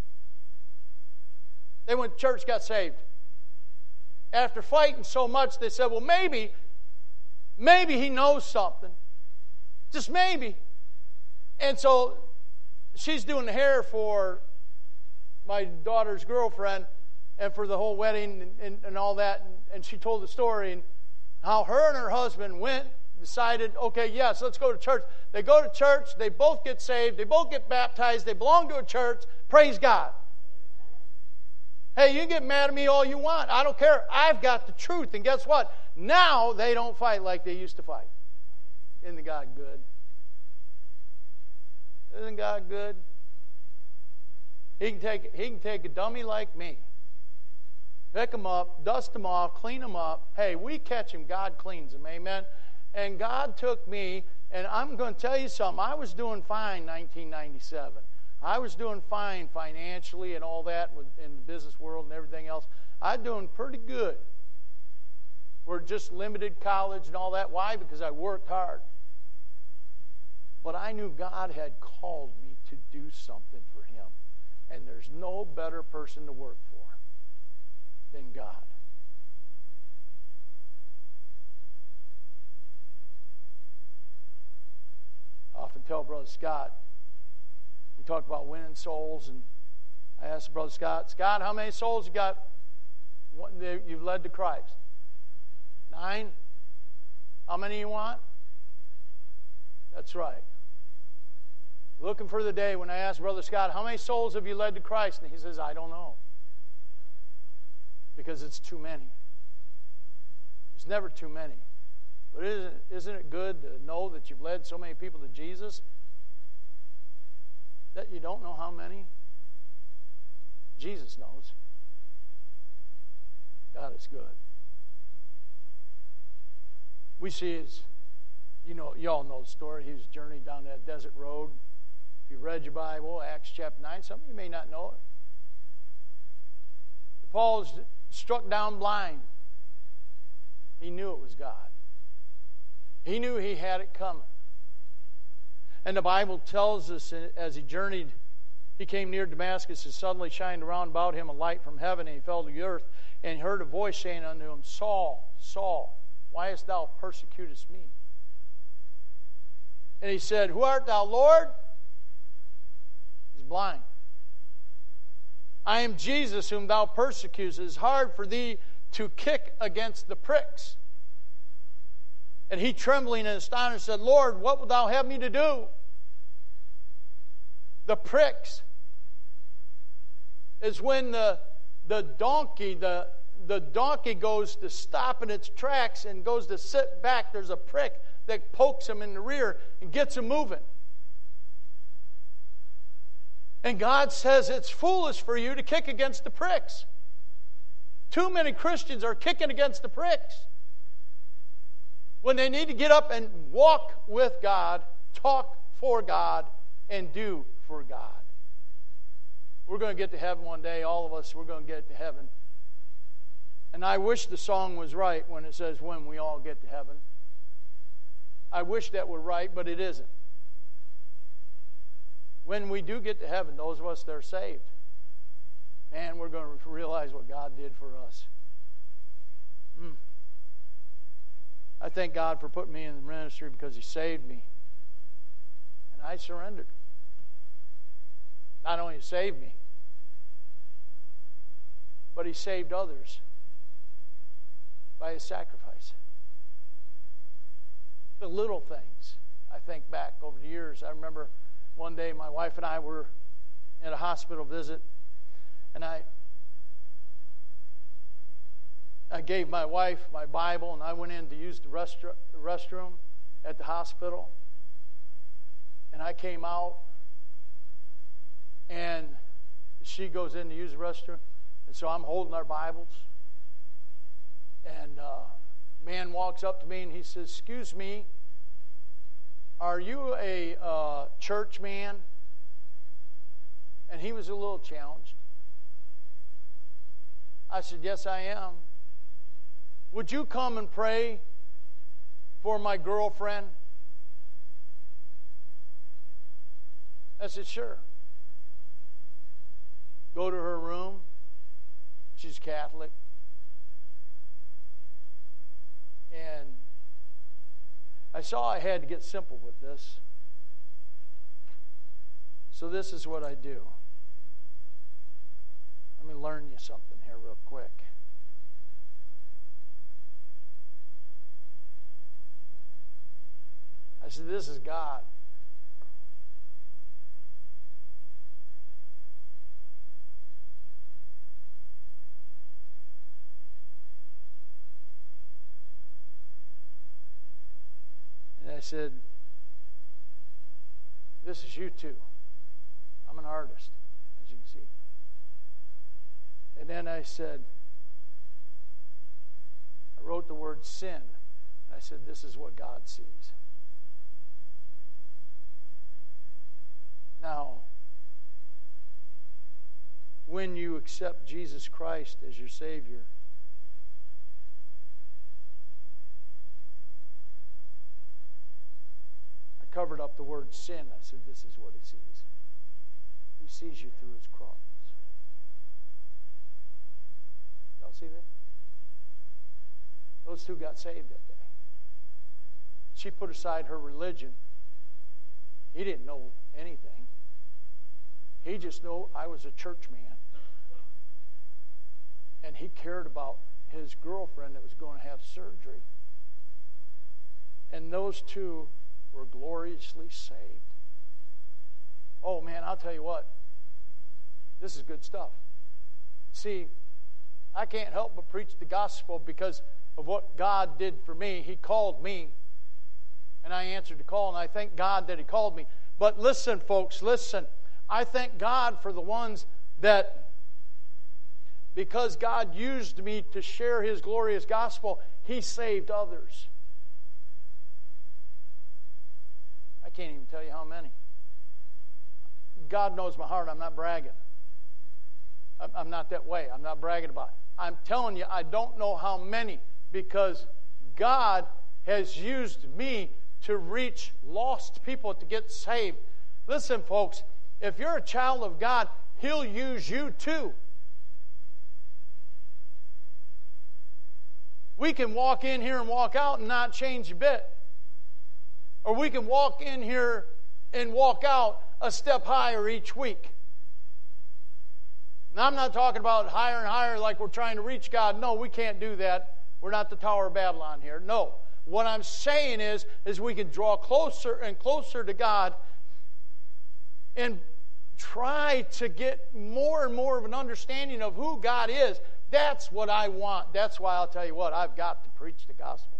They went to church, got saved. After fighting so much, they said, well, maybe, maybe he knows something. Just maybe. And so she's doing the hair for my daughter's girlfriend and for the whole wedding and, and, and all that. And, and she told the story and how her and her husband went, decided, okay, yes, let's go to church. They go to church. They both get saved. They both get baptized. They belong to a church. Praise God. Hey, you can get mad at me all you want. I don't care. I've got the truth. And guess what? Now they don't fight like they used to fight. Isn't God good? Isn't God good? He can take he can take a dummy like me. Pick them up, dust them off, clean them up. Hey, we catch them, God cleans them. Amen? And God took me, and I'm going to tell you something. I was doing fine in nineteen ninety-seven. I was doing fine financially and all that in the business world and everything else. I was doing pretty good. We're just limited college and all that. Why? Because I worked hard. But I knew God had called me to do something for Him. And there's no better person to work for than God. I often tell Brother Scott, we talk about winning souls, and I asked Brother Scott, Scott, how many souls you got you've led to Christ? Nine? How many you want? That's right. Looking for the day when I asked Brother Scott, how many souls have you led to Christ? And he says, I don't know. Because it's too many. It's never too many. But isn't, isn't it good to know that you've led so many people to Jesus that you don't know how many? Jesus knows. God is good. We see his, you know, you all know the story. He was journeying down that desert road. If you read your Bible, Acts chapter nine, some of you may not know it. Paul was struck down blind. He knew it was God. He knew he had it coming. And the Bible tells us as he journeyed, he came near Damascus, and suddenly shined around about him a light from heaven, and he fell to the earth, and he heard a voice saying unto him, Saul, Saul, why hast thou persecutest me? And he said, Who art thou, Lord? He's blind. I am Jesus whom thou persecutest. It is hard for thee to kick against the pricks. And he, trembling and astonished, said, Lord, what wilt thou have me to do? The pricks is when the, the donkey, the, the donkey goes to stop in its tracks and goes to sit back. There's a prick that pokes him in the rear and gets him moving. And God says it's foolish for you to kick against the pricks. Too many Christians are kicking against the pricks when they need to get up and walk with God, talk for God, and do for God. We're going to get to heaven one day. All of us, we're going to get to heaven. And I wish the song was right when it says, when we all get to heaven. I wish that were right, but it isn't. When we do get to heaven, those of us that are saved, man, we're going to realize what God did for us. Mm. I thank God for putting me in the ministry because He saved me. And I surrendered. Not only saved me, but He saved others by His sacrifice. The little things. I think back over the years. I remember one day my wife and I were at a hospital visit, and I I gave my wife my Bible, and I went in to use the restra- restroom at the hospital. And I came out, and she goes in to use the restroom, and so I'm holding our Bibles. And uh, a man walks up to me, and he says, "Excuse me, are you a uh, church man?" And he was a little challenged. I said, "Yes, I am. Would you come and pray for my girlfriend?" I said, "Sure." Go to her room. She's Catholic. And I saw I had to get simple with this. So this is what I do. Let me learn you something here real quick. I said, "This is God. And I said, this is you too. I'm an artist, as you can see." And then I said, I wrote the word sin. And I said, this is what God sees. Now, when you accept Jesus Christ as your Savior, I covered up the word sin. I said, this is what He sees. He sees you through His cross. Y'all see that? Those two got saved that day. She put aside her religion. He didn't know anything. He just knew I was a church man. And he cared about his girlfriend that was going to have surgery. And those two were gloriously saved. Oh man, I'll tell you what. This is good stuff. See, I can't help but preach the gospel because of what God did for me. He called me. And I answered the call, and I thank God that He called me. But listen, folks, listen. I thank God for the ones that, because God used me to share His glorious gospel, He saved others. I can't even tell you how many. God knows my heart. I'm not bragging. I'm not that way. I'm not bragging about it. I'm telling you, I don't know how many, because God has used me to reach lost people to get saved. Listen, folks, if you're a child of God, He'll use you too. We can walk in here and walk out and not change a bit. Or we can walk in here and walk out a step higher each week. Now, I'm not talking about higher and higher like we're trying to reach God. No, we can't do that. We're not the Tower of Babylon here. No. What I'm saying is, is we can draw closer and closer to God and try to get more and more of an understanding of who God is. That's what I want. That's why I'll tell you what, I've got to preach the gospel.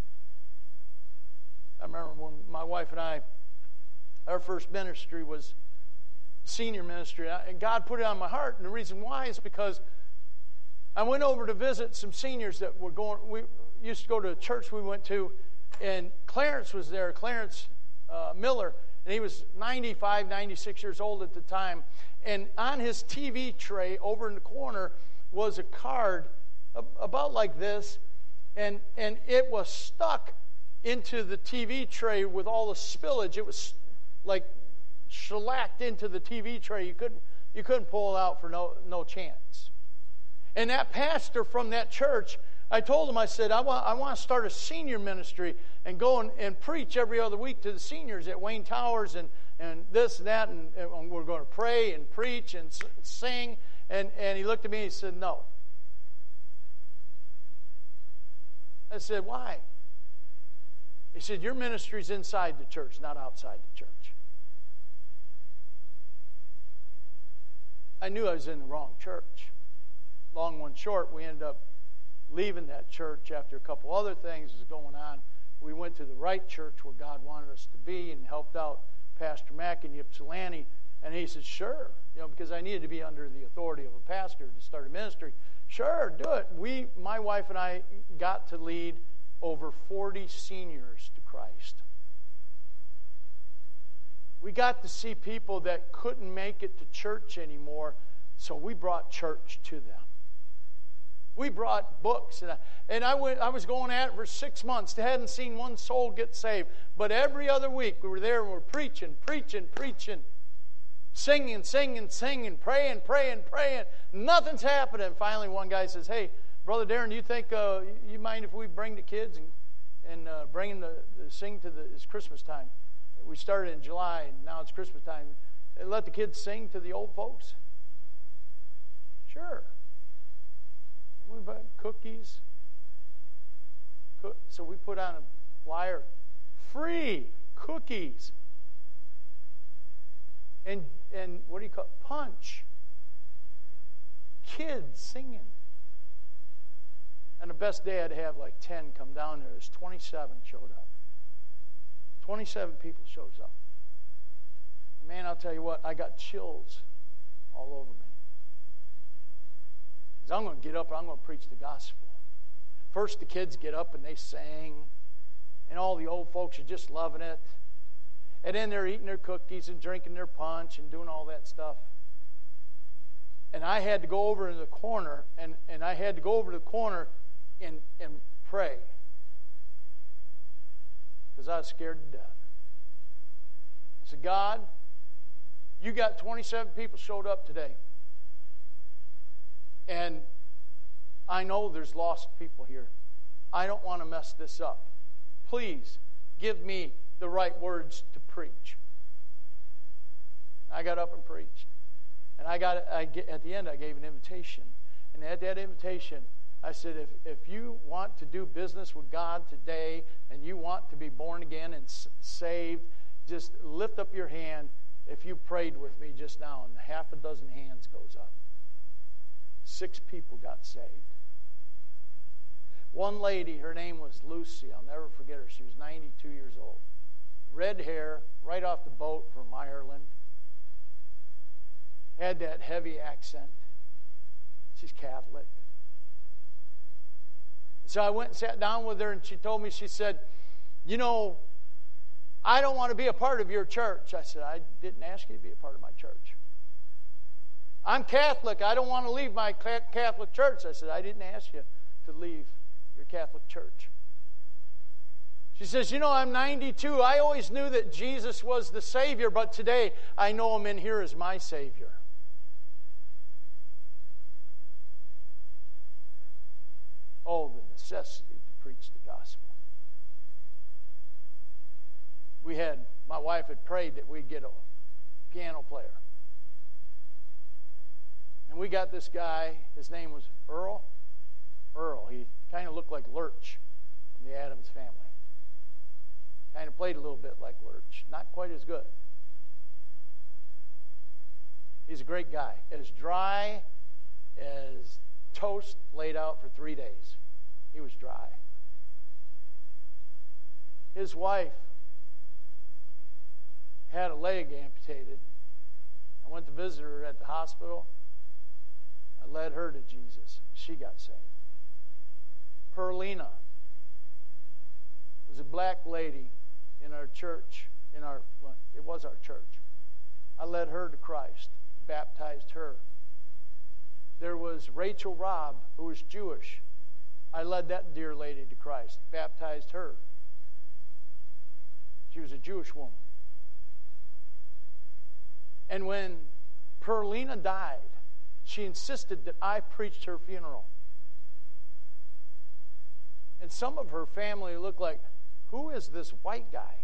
I remember when my wife and I, our first ministry was senior ministry, and God put it on my heart, and the reason why is because I went over to visit some seniors that were going, we used to go to a church we went to, and Clarence was there, Clarence uh, Miller, and he was ninety-five, ninety-six years old at the time, and on his T V tray over in the corner was a card about like this, and, and it was stuck into the T V tray with all the spillage. It was like shellacked into the T V tray. You couldn't you couldn't pull it out for no no chance. And that pastor from that church, I told him, I said, I want I want to start a senior ministry and go and, and preach every other week to the seniors at Wayne Towers and, and this and that, and, and we're going to pray and preach and sing. And, and he looked at me and he said, no. I said, why? He said, your ministry's inside the church, not outside the church. I knew I was in the wrong church. Long one short, we ended up leaving that church after a couple other things was going on. We went to the right church where God wanted us to be and helped out Pastor Mack in Ypsilanti. And he said, sure, you know, because I needed to be under the authority of a pastor to start a ministry. Sure, do it. We, my wife and I got to lead over forty seniors to Christ. We got to see people that couldn't make it to church anymore, so we brought church to them. We brought books, and I, and I, went, I was going at it for six months. They hadn't seen one soul get saved. But every other week we were there and we were preaching, preaching, preaching, singing, singing, singing, praying, praying, praying. Nothing's happening. Finally, one guy says, hey, Brother Darren, do you think uh, you mind if we bring the kids and, and uh, bring them to, to sing to the it's Christmas time? We started in July, and now it's Christmas time. And let the kids sing to the old folks? Sure. We bought cookies. So we put on a flyer, free cookies. And and what do you call it? Punch. Kids singing. And the best day I'd have like ten come down there. There's twenty-seven showed up. twenty-seven people shows up. And man, I'll tell you what, I got chills all over me. I'm going to get up and I'm going to preach the gospel. First the kids get up and they sing, and all the old folks are just loving it. And then they're eating their cookies and drinking their punch and doing all that stuff. And I had to go over in the corner, and, and I had to go over to the corner and, and pray. Because I was scared to death. I said, God, you got twenty-seven people showed up today. And I know there's lost people here. I don't want to mess this up. Please give me the right words to preach. I got up and preached. And I got I, at the end, I gave an invitation. And at that invitation, I said, if, if you want to do business with God today and you want to be born again and s- saved, just lift up your hand if you prayed with me just now. And half a dozen hands goes up. Six people got saved. One lady, her name was Lucy. I'll never forget her. She was ninety-two years old. Red hair, right off the boat from Ireland. Had that heavy accent. She's Catholic. So I went and sat down with her, and she told me, she said, you know, I don't want to be a part of your church. I said, I didn't ask you to be a part of my church. I'm Catholic. I don't want to leave my Catholic church. I said, I didn't ask you to leave your Catholic church. She says, you know, I'm ninety-two. I always knew that Jesus was the Savior, but today I know Him in here as my Savior. Oh, the necessity to preach the gospel. We had, my wife had prayed that we'd get a piano player. And we got this guy, his name was Earl. Earl, he kind of looked like Lurch from the Addams Family. Kind of played a little bit like Lurch. Not quite as good. He's a great guy. As dry as toast laid out for three days. He was dry. His wife had a leg amputated. I went to visit her at the hospital. I led her to Jesus. She got saved. Perlina was a black lady in our church. In our, well, it was our church. I led her to Christ, baptized her. There was Rachel Robb, who was Jewish. I led that dear lady to Christ, baptized her. She was a Jewish woman. And when Perlina died, she insisted that I preached her funeral. And some of her family looked like, who is this white guy?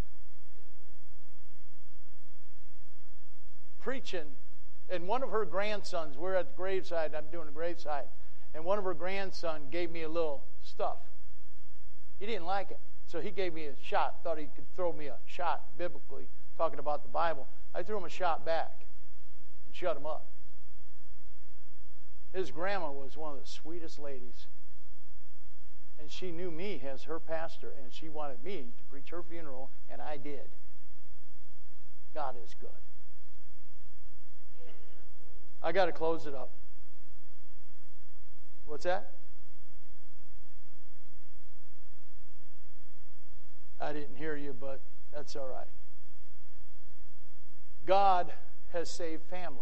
Preaching. And one of her grandsons, we're at the graveside, I'm doing a graveside, and one of her grandsons gave me a little stuff. He didn't like it, so he gave me a shot, thought he could throw me a shot, biblically, talking about the Bible. I threw him a shot back and shut him up. His grandma was one of the sweetest ladies. And she knew me as her pastor, and she wanted me to preach her funeral, and I did. God is good. I got to close it up. What's that? I didn't hear you, but that's all right. God has saved family.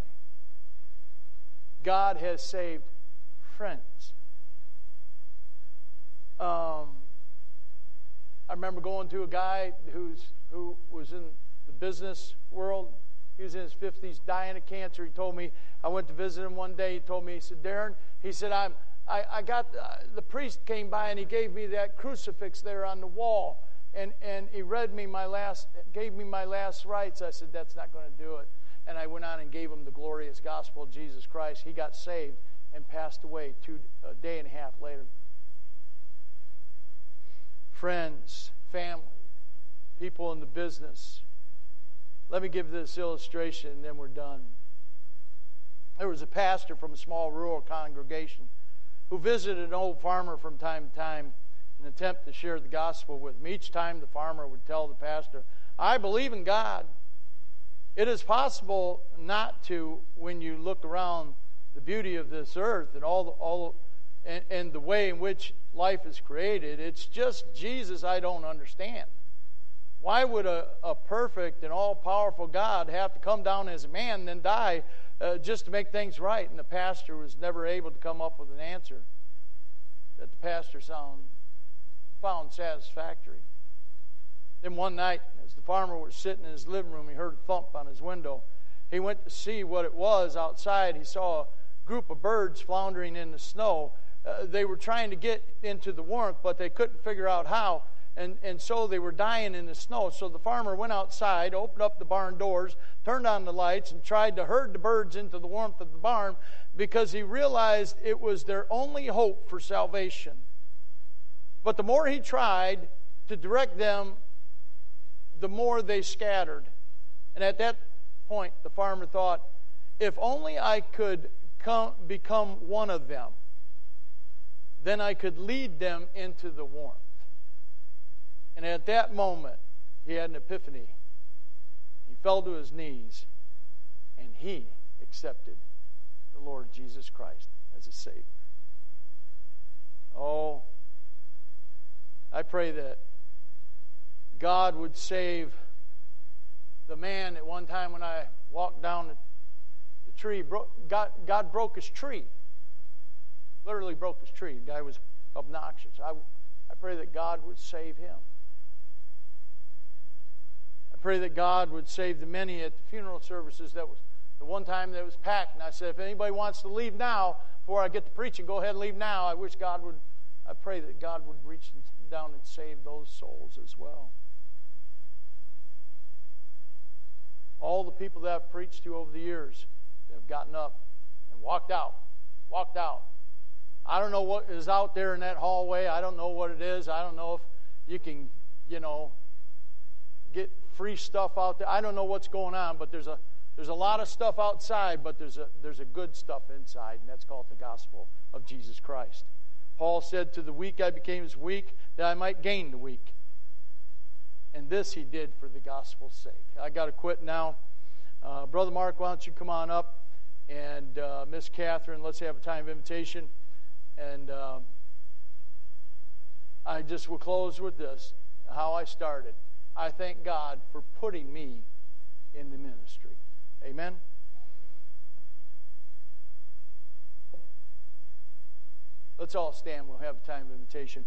God has saved friends. Um, I remember going to a guy who's who was in the business world. He was in his fifties, dying of cancer. He told me, I went to visit him one day. He told me, he said, Darren, he said, I'm, I, I got, uh, the priest came by and he gave me that crucifix there on the wall. And, and he read me my last, gave me my last rites. I said, that's not going to do it. And I went on and gave him the glorious gospel of Jesus Christ. He got saved and passed away two, a day and a half later. Friends, family, people in the business. Let me give this illustration and then we're done. There was a pastor from a small rural congregation who visited an old farmer from time to time in an attempt to share the gospel with him. Each time the farmer would tell the pastor, I believe in God. It is possible not to when you look around the beauty of this earth and all the, all and, and the way in which life is created. It's just Jesus I don't understand. Why would a, a perfect and all-powerful God have to come down as a man and then die uh, just to make things right? And the pastor was never able to come up with an answer that the pastor sound, found satisfactory. Then one night, as the farmer was sitting in his living room, he heard a thump on his window. He went to see what it was outside. He saw a group of birds floundering in the snow. Uh, they were trying to get into the warmth, but they couldn't figure out how. And, and so they were dying in the snow. So the farmer went outside, opened up the barn doors, turned on the lights, and tried to herd the birds into the warmth of the barn because he realized it was their only hope for salvation. But the more he tried to direct them, the more they scattered. And at that point, the farmer thought, if only I could come, become one of them, then I could lead them into the warmth. And at that moment, he had an epiphany. He fell to his knees, and he accepted the Lord Jesus Christ as a Savior. Oh, I pray that God would save the man at one time when I walked down the, the tree. Bro- God, God broke his tree. Literally broke his tree. The guy was obnoxious. I, I pray that God would save him. I pray that God would save the many at the funeral services. That was the one time that was packed. And I said, if anybody wants to leave now, before I get to preaching, go ahead and leave now. I wish God would, I pray that God would reach down and save those souls as well. All the people that I've preached to over the years that have gotten up and walked out, walked out. I don't know what is out there in that hallway. I don't know what it is. I don't know if you can, you know, get free stuff out there. I don't know what's going on, but there's a there's a lot of stuff outside, but there's a there's a good stuff inside, and that's called the gospel of Jesus Christ. Paul said, to the weak I became as weak, that I might gain the weak. And this he did for the gospel's sake. I got to quit now. Uh, Brother Mark, why don't you come on up? And uh, Miss Catherine, let's have a time of invitation. And um, I just will close with this, how I started. I thank God for putting me in the ministry. Amen? Let's all stand. We'll have a time of invitation.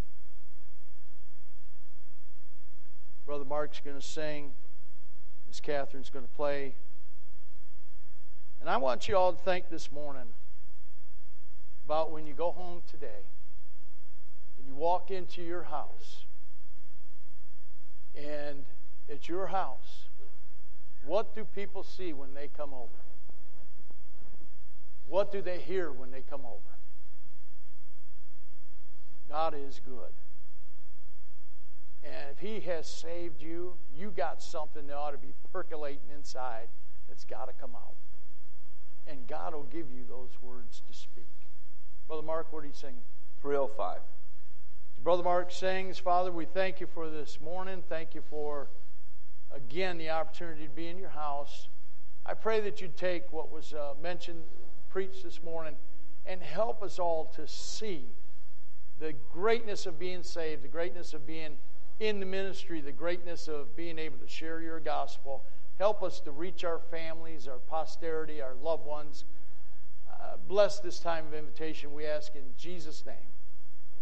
Brother Mark's going to sing. Miss Catherine's going to play. And I want you all to think this morning about when you go home today and you walk into your house, and at your house, what do people see when they come over? What do they hear when they come over? God is good. And if He has saved you, you got something that ought to be percolating inside that's got to come out. And God will give you those words to speak. Brother Mark, what are you singing? three oh five. Brother Mark sings, Father, we thank you for this morning. Thank you for, again, the opportunity to be in your house. I pray that you'd take what was uh, mentioned, preached this morning, and help us all to see the greatness of being saved, the greatness of being in the ministry, the greatness of being able to share your gospel. Help us to reach our families, our posterity, our loved ones. Uh, bless this time of invitation, we ask in Jesus' name.